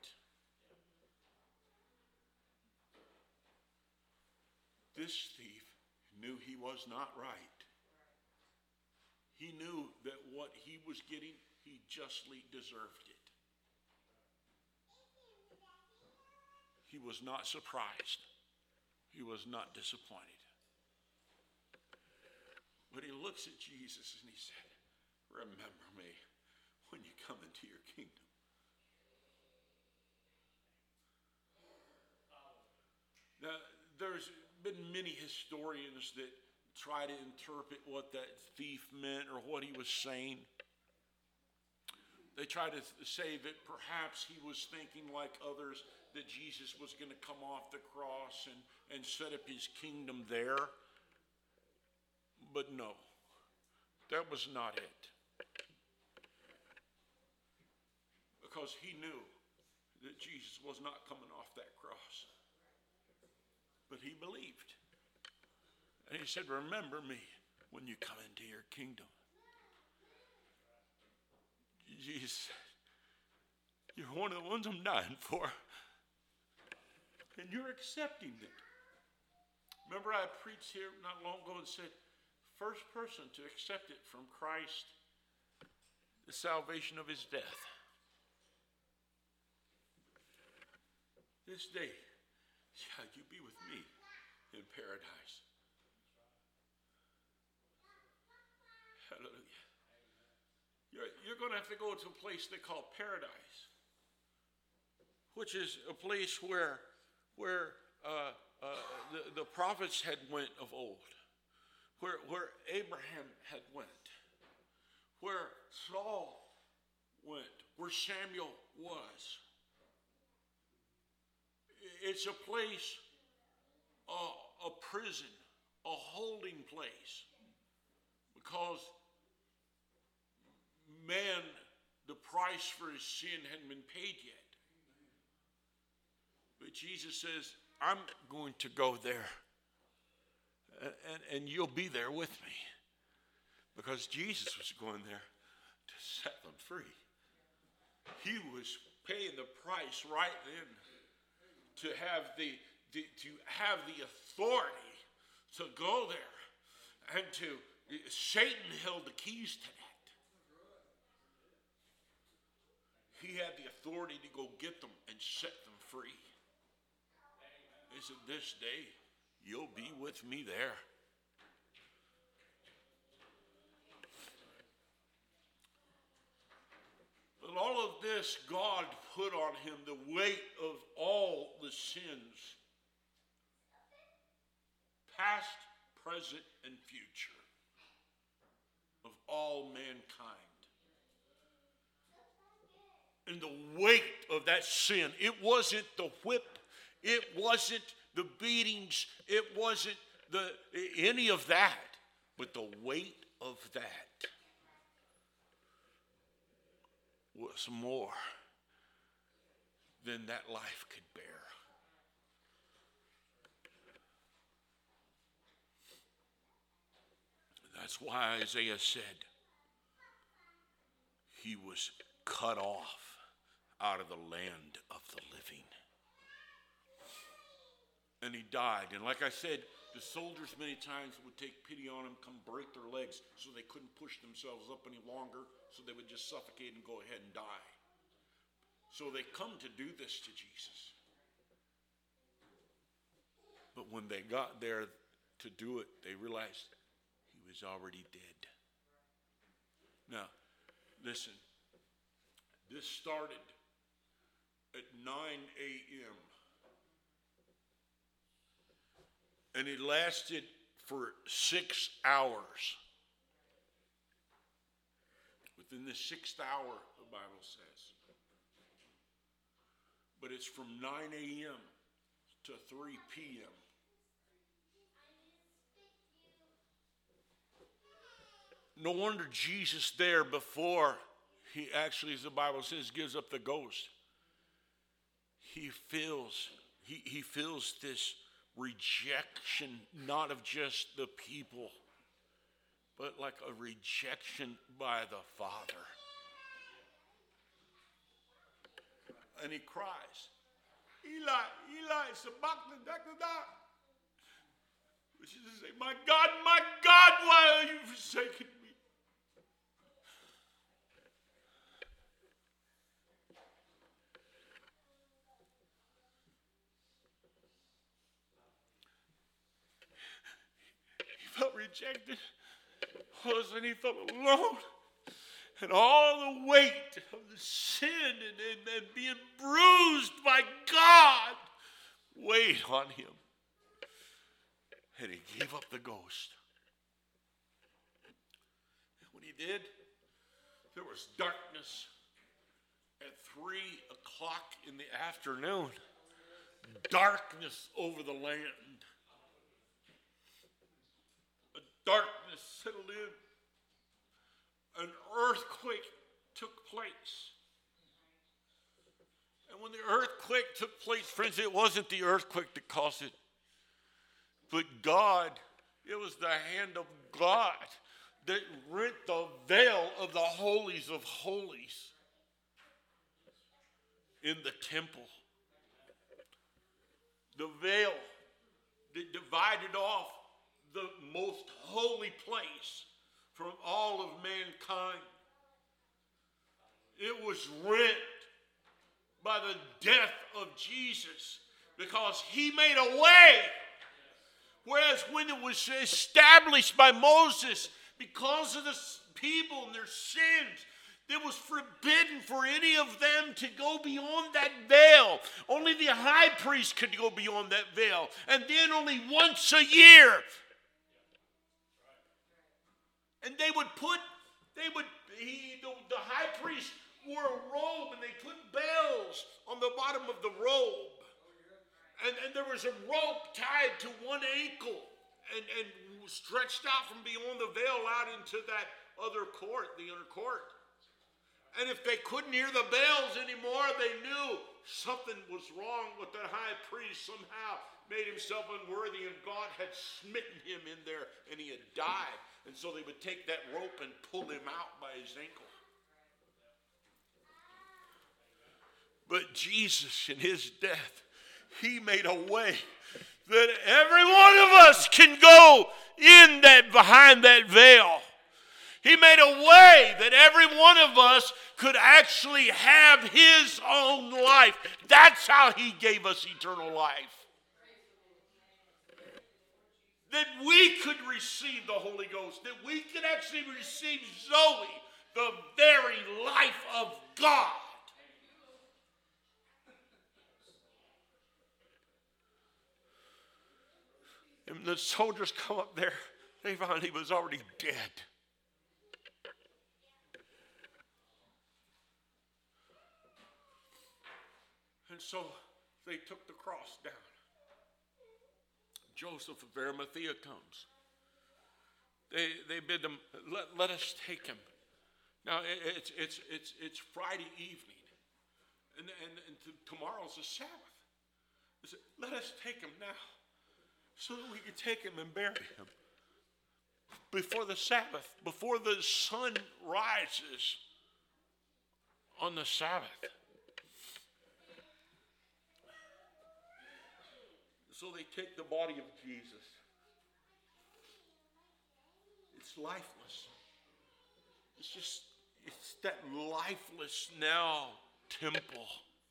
[SPEAKER 1] This thief knew he was not right. He knew that what he was getting, he justly deserved it. He was not surprised. He was not disappointed. But he looks at Jesus and he said, remember me when you come into your kingdom. Now, there's been many historians that try to interpret what that thief meant or what he was saying. They try to say that perhaps he was thinking like others that Jesus was going to come off the cross and, and set up his kingdom there. But no, that was not it. Because he knew that Jesus was not coming off that cross. But he believed. And he said, remember me when you come into your kingdom. Jesus said, you're one of the ones I'm dying for. And you're accepting it. Remember I preached here not long ago and said, first person to accept it from Christ, the salvation of his death. This day, shall you be with me in paradise. Hallelujah. You're, you're going to have to go to a place they call paradise, which is a place where, where uh, uh, the, the prophets had went of old, where, where Abraham had went, where Saul went, where Samuel was. It's a place, uh, a prison, a holding place, because man, the price for his sin hadn't been paid yet. But Jesus says, I'm going to go there, and, and, and you'll be there with me, because Jesus was going there to set them free. He was paying the price right then to have the, the to have the authority to go there, and to Satan held the keys to that. He had the authority to go get them and set them free. He said, this day you'll be with me there. But all of this, God put on him the weight of all the sins, past, present, and future, of all mankind. And the weight of that sin, it wasn't the whip, it wasn't the beatings, it wasn't the any of that, but the weight of that was more than that life could bear. That's why Isaiah said he was cut off out of the land of the living. And he died. And like I said, the soldiers many times would take pity on him, come break their legs so they couldn't push themselves up any longer, so they would just suffocate and go ahead and die. So they come to do this to Jesus. But when they got there to do it, they realized he was already dead. Now, listen, this started at nine a.m. and it lasted for six hours. Within the sixth hour, the Bible says. But it's from nine a.m. to three p.m. No wonder Jesus there, before he actually, as the Bible says, gives up the ghost, he feels, he, he feels this rejection, not of just the people, but like a rejection by the Father. And he cries, Eli, Eli, sabachthani dakada. Which is to say, my God, my God, why are you forsaking me? He felt rejected, and he felt alone. And all the weight of the sin and, and, and being bruised by God weighed on him. And he gave up the ghost. And when he did, there was darkness at three o'clock in the afternoon. Darkness over the land. A darkness settled in. An earthquake took place. And when the earthquake took place, friends, it wasn't the earthquake that caused it. But God It was the hand of God that rent the veil of the holies of holies in the temple. The veil that divided off the most holy place from all of mankind. It was rent by the death of Jesus because he made a way. Whereas when it was established by Moses, because of the people and their sins, it was forbidden for any of them to go beyond that veil. Only the high priest could go beyond that veil. And then only once a year. And they would put, they would, he, the, the high priest wore a robe and they put bells on the bottom of the robe. And, and there was a rope tied to one ankle and, and stretched out from beyond the veil out into that other court, the inner court. And if they couldn't hear the bells anymore, they knew something was wrong with the high priest. Somehow made himself unworthy and God had smitten him in there and he had died. And so they would take that rope and pull him out by his ankle. But Jesus in his death, he made a way that every one of us can go in that behind that veil. He made a way that every one of us could actually have his own life. That's how he gave us eternal life. That we could receive the Holy Ghost. That we could actually receive Zoe, the very life of God. And the soldiers come up there, they found he was already dead. And so they took the cross down. Joseph of Arimathea comes. They they bid them, let, let us take him. Now it's it's it's it's Friday evening, and and, and tomorrow's the Sabbath. They said, let us take him now, so that we can take him and bury him before the Sabbath, before the sun rises on the Sabbath. So they take the body of Jesus. It's lifeless. It's just, it's that lifeless now temple.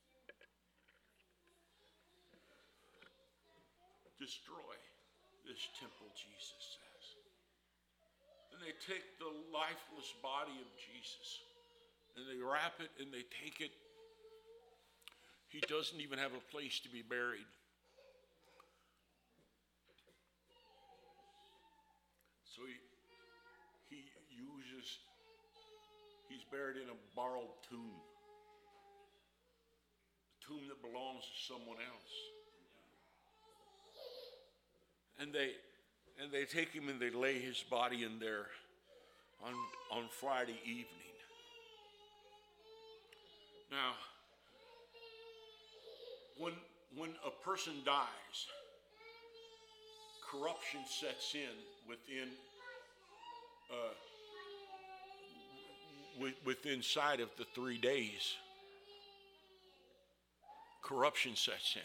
[SPEAKER 1] Destroy this temple, Jesus says. And they take the lifeless body of Jesus and they wrap it and they take it. He doesn't even have a place to be buried. So he, he uses, he's buried in a borrowed tomb. A tomb that belongs to someone else. And they and they take him and they lay his body in there on, on Friday evening. Now, when when a person dies, corruption sets in within uh, w- within sight of the three days. Corruption sets in.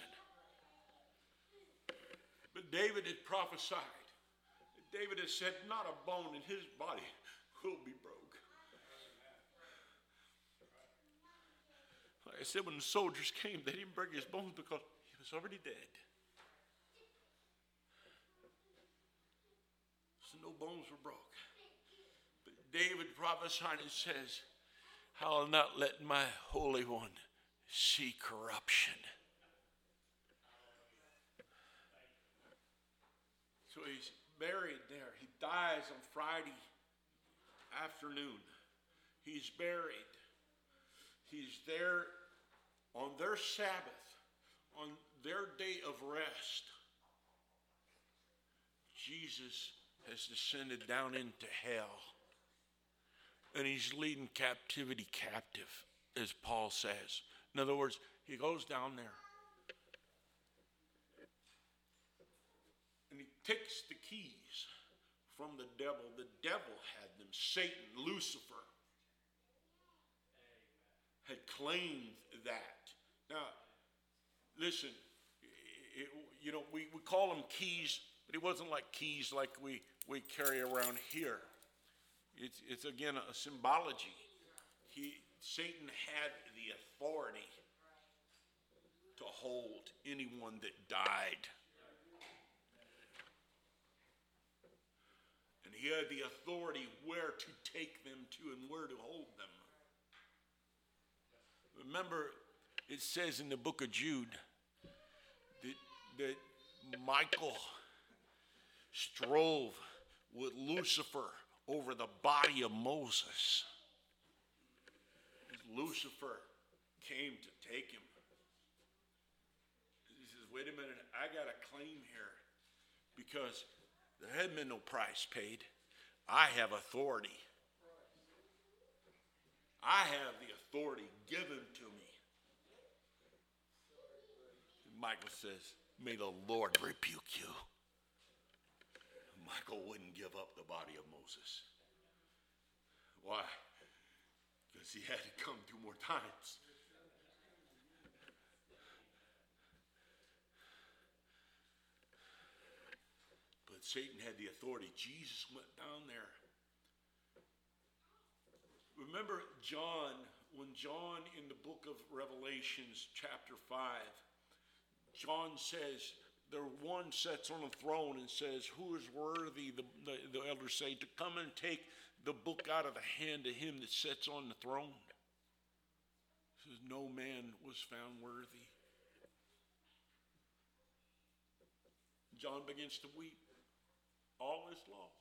[SPEAKER 1] But David had prophesied. David had said, not a bone in his body will be broke. Like I said, when the soldiers came, they didn't break his bones because he was already dead. So no bones were broke. But David prophesied and says, I will not let my Holy One see corruption. So he's buried there. He dies on Friday afternoon. He's buried. He's there on their Sabbath, on their day of rest. Jesus has descended down into hell. And he's leading captivity captive, as Paul says. In other words, he goes down there. And he takes the keys.
[SPEAKER 2] from the devil. The devil had them. Satan, Lucifer, had claimed that. Now, listen, it, you know, we, we call them keys, but it wasn't like keys like we, we carry around here. It's, it's again, a symbology. He, Satan had the authority to hold anyone that died. And he had the authority where to take them to and where to hold them. Remember, it says in the book of Jude that, that Michael strove with Lucifer over the body of Moses. Lucifer came to take him. He says, wait a minute, I got a claim here because there had been no price paid. I have authority. I have the authority given to me. And Michael says, may the Lord rebuke you. Michael wouldn't give up the body of Moses. Why? Because he had to come two more times. But Satan had the authority. Jesus went down there. Remember John, when John in the book of Revelations chapter five, John says, the one sits on a throne and says, who is worthy, the, the, the elders say, to come and take the book out of the hand of him that sits on the throne. He says, no man was found worthy. John begins to weep. All is lost.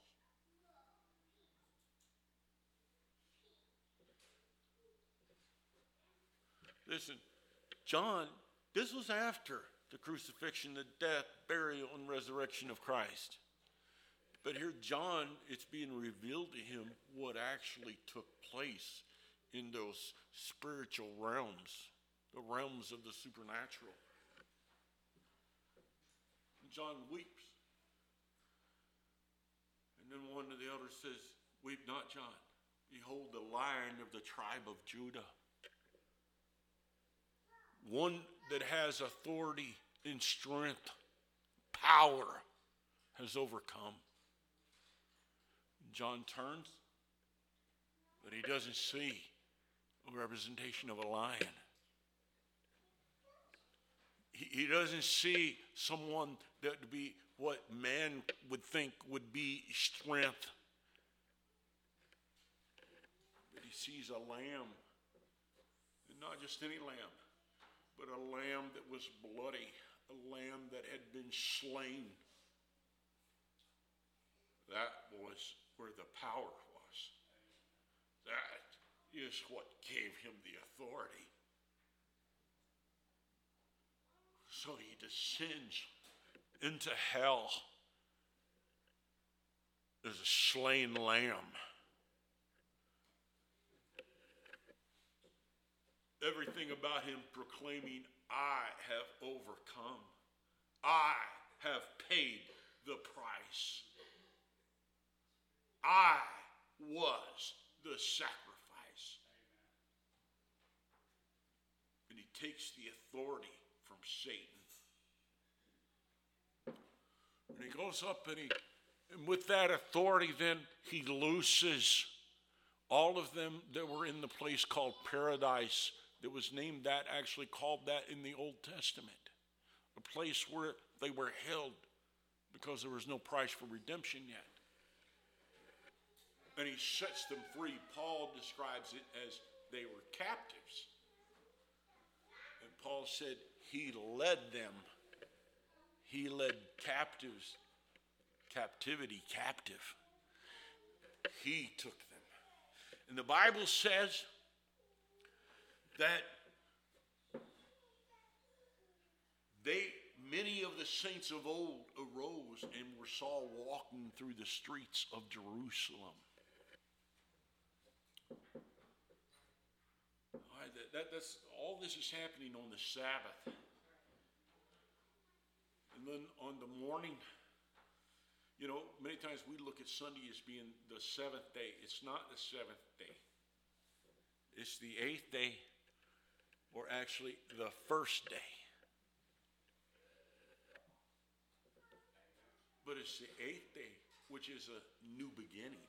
[SPEAKER 2] Listen, John, this was after the crucifixion, the death, burial, and resurrection of Christ. But here John, it's being revealed to him what actually took place in those spiritual realms, the realms of the supernatural. And John weeps. And then one of the elders says, weep not, John. Behold the Lion of the tribe of Judah. One that has authority and strength, power, has overcome. John turns, but he doesn't see a representation of a lion. He, he doesn't see someone that would be what man would think would be strength. But he sees a lamb, and not just any lamb, but a lamb that was bloody, a lamb that had been slain. That was where the power was. That is what gave him the authority. So he descends into hell as a slain lamb. Everything about him proclaiming, I have overcome. I have paid the price. I was the sacrifice. And he takes the authority from Satan. And he goes up and he, and with that authority then he looses all of them that were in the place called paradise, that was named that, actually called that in the Old Testament. A place where they were held because there was no price for redemption yet. And he sets them free. Paul describes it as they were captives. And Paul said he led them. He led captives, captivity captive. He took them. And the Bible says that they, many of the saints of old arose and were saw walking through the streets of Jerusalem. All right, that, that, that's, all this is happening on the Sabbath. And then on the morning, You know, many times we look at Sunday as being the seventh day. It's not the seventh day. It's the eighth day, or actually the first day. But it's the eighth day, which is a new beginning.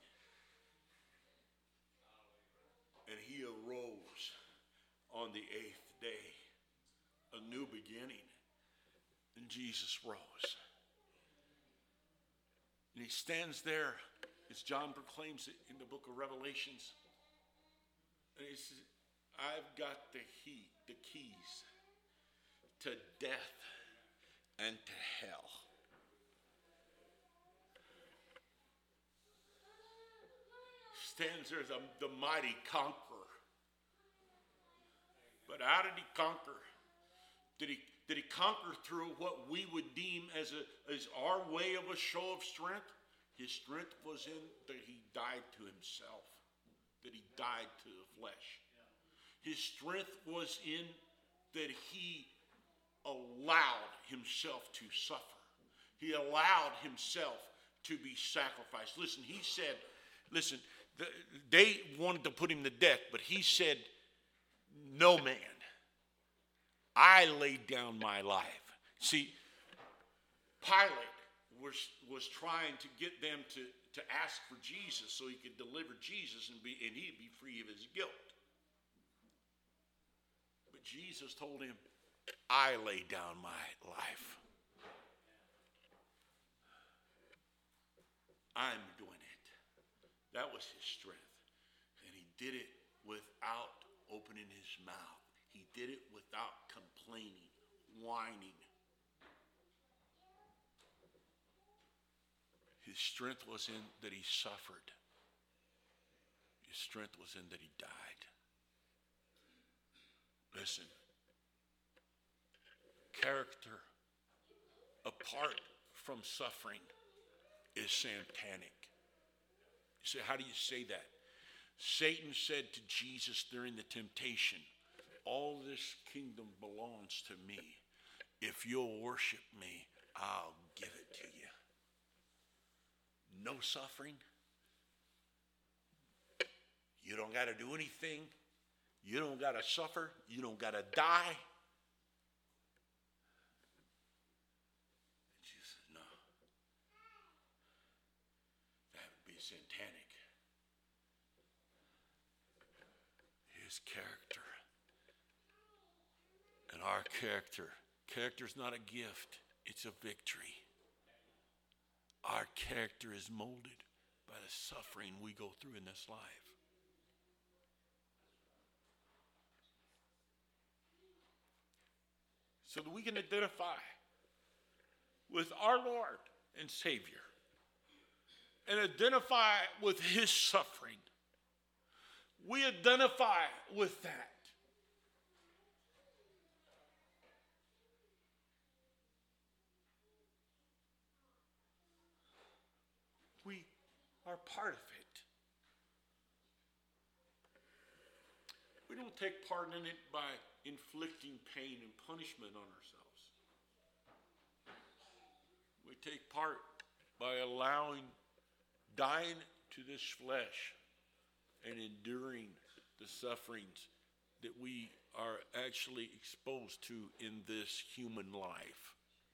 [SPEAKER 2] And he arose on the eighth day, a new beginning. And Jesus rose. And he stands there, as John proclaims it in the book of Revelations. And he says, I've got the key, the keys to death and to hell. Stands there as a, the mighty conqueror. But how did he conquer? Did he, did he conquer through what we would deem as, a, as our way of a show of strength? His strength was in that he died to himself, that he died to the flesh. His strength was in that he allowed himself to suffer. He allowed himself to be sacrificed. Listen, he said, listen, the, they wanted to put him to death, but he said, no man. I laid down my life. See, Pilate was, was trying to get them to, to ask for Jesus so he could deliver Jesus and, be, and he'd be free of his guilt. But Jesus told him, I lay down my life. I'm doing it. That was his strength. And he did it without opening his mouth. He did it without complaining, whining. His strength was in that he suffered. His strength was in that he died. Listen, character apart from suffering is satanic. You say, how do you say that? Satan said to Jesus during the temptation, all this kingdom belongs to me. If you'll worship me, I'll give it to you. No suffering. You don't got to do anything. You don't got to suffer. You don't got to die. And Jesus said, no. That would be satanic. His character. And our character. Character is not a gift. It's a victory. Our character is molded by the suffering we go through in this life. So that we can identify with our Lord and Savior and identify with his suffering. We identify with that. We are part of it. We don't take part in it by inflicting pain and punishment on ourselves. We take part by allowing, dying to this flesh and enduring the sufferings that we are actually exposed to in this human life.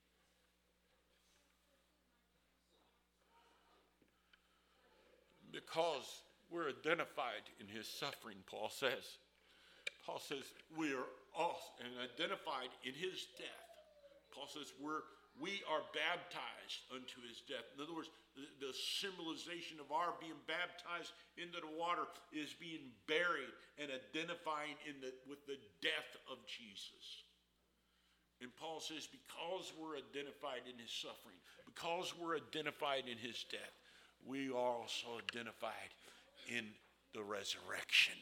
[SPEAKER 2] Because we're identified in his suffering, Paul says. Paul says we are also and identified in his death. Paul says we're we are baptized unto his death. In other words, the, the symbolization of our being baptized into the water is being buried and identifying in the with the death of Jesus. And Paul says because we're identified in his suffering, because we're identified in his death, we are also identified in the resurrection,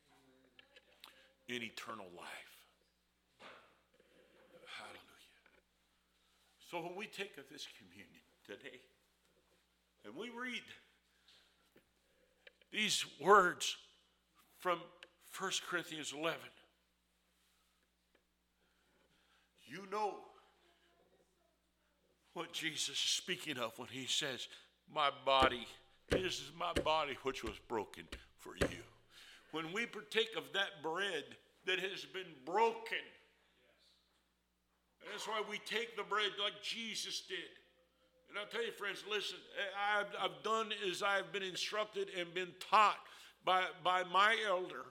[SPEAKER 2] in eternal life. Hallelujah. So when we take of this communion today, and we read these words from First Corinthians eleven, you know what Jesus is speaking of when he says, my body. This is my body which was broken for you. When we partake of that bread that has been broken, that's why we take the bread like Jesus did. And I'll tell you, friends, listen, I've, I've done as I've been instructed and been taught by, by my elder.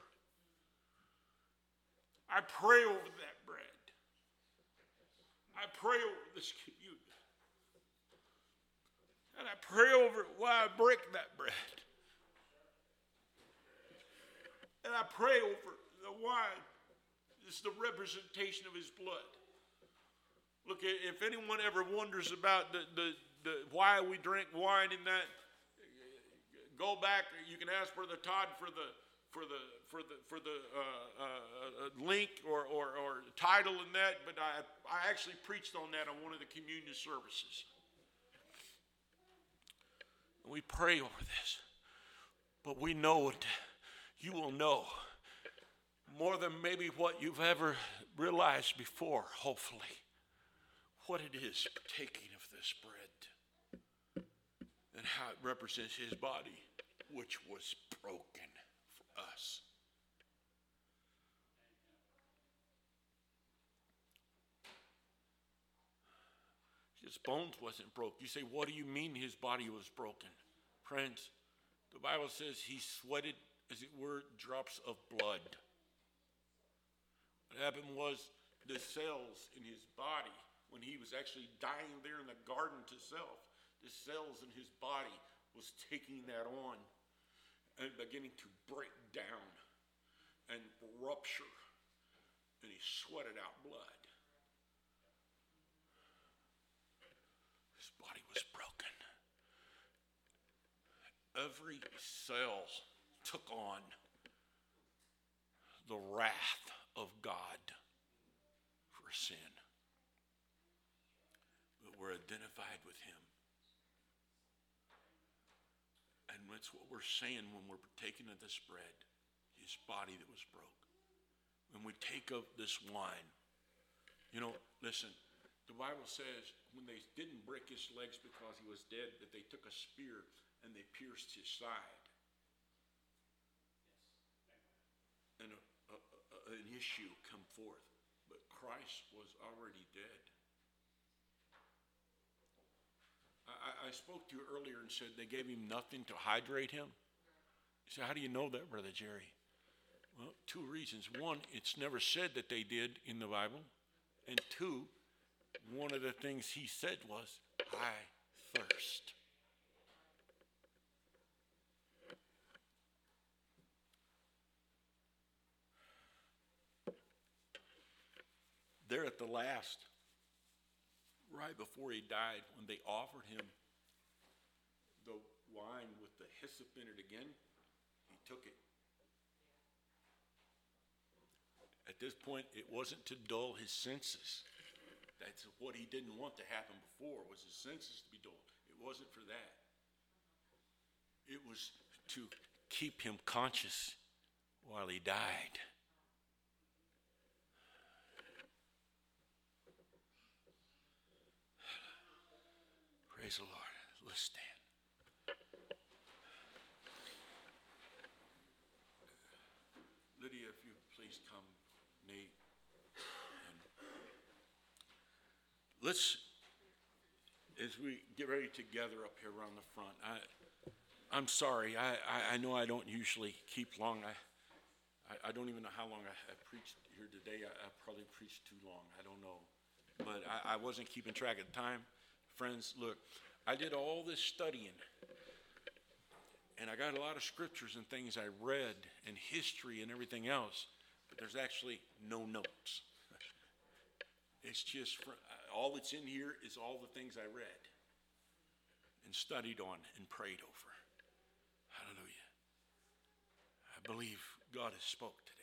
[SPEAKER 2] I pray over that bread. I pray over this communion. And I pray over it while I break that bread. And I pray over the wine. It's the representation of his blood. Look, if anyone ever wonders about the, the, the why we drink wine in that, go back. You can ask Brother Todd for the for the for the for the uh, uh, link or, or or title in that. But I I actually preached on that on one of the communion services. We pray over this, but we know it. You will know more than maybe what you've ever realized before, hopefully, what it is taking of this bread and how it represents his body, which was broken for us. His bones wasn't broke. You say, what do you mean his body was broken? Friends, the Bible says he sweated, as it were, drops of blood. What happened was the cells in his body, when he was actually dying there in the garden to self, the cells in his body was taking that on and beginning to break down and rupture, and he sweated out blood. His body was broken. Every cell took on the wrath of God for sin. But we're identified with him. And that's what we're saying when we're partaking of this bread, his body that was broke. When we take of this wine, you know, listen, the Bible says when they didn't break his legs because he was dead, that they took a spear and they pierced his side. And a, a, a, an issue come forth. But Christ was already dead. I, I spoke to you earlier and said they gave him nothing to hydrate him. You said, how do you know that, Brother Jerry? Well, two reasons. One, it's never said that they did in the Bible. And two, one of the things he said was, I thirst. There at the last, right before he died, when they offered him the wine with the hyssop in it again, he took it. At this point, it wasn't to dull his senses. That's what he didn't want to happen before, was his senses to be dulled. It wasn't for that. It was to keep him conscious while he died. Praise the Lord. Let's stand. Lydia, if you please come, Nate. And let's, as we get ready to gather up here around the front, I, I'm sorry. I, I, I know I don't usually keep long. I, I, I don't even know how long I, I preached here today. I, I probably preached too long. I don't know. But I, I wasn't keeping track of the time. Friends, look, I did all this studying, and I got a lot of scriptures and things I read, and history and everything else, but there's actually no notes. It's just, for, all that's in here is all the things I read and studied on and prayed over. Hallelujah. I believe God has spoke today.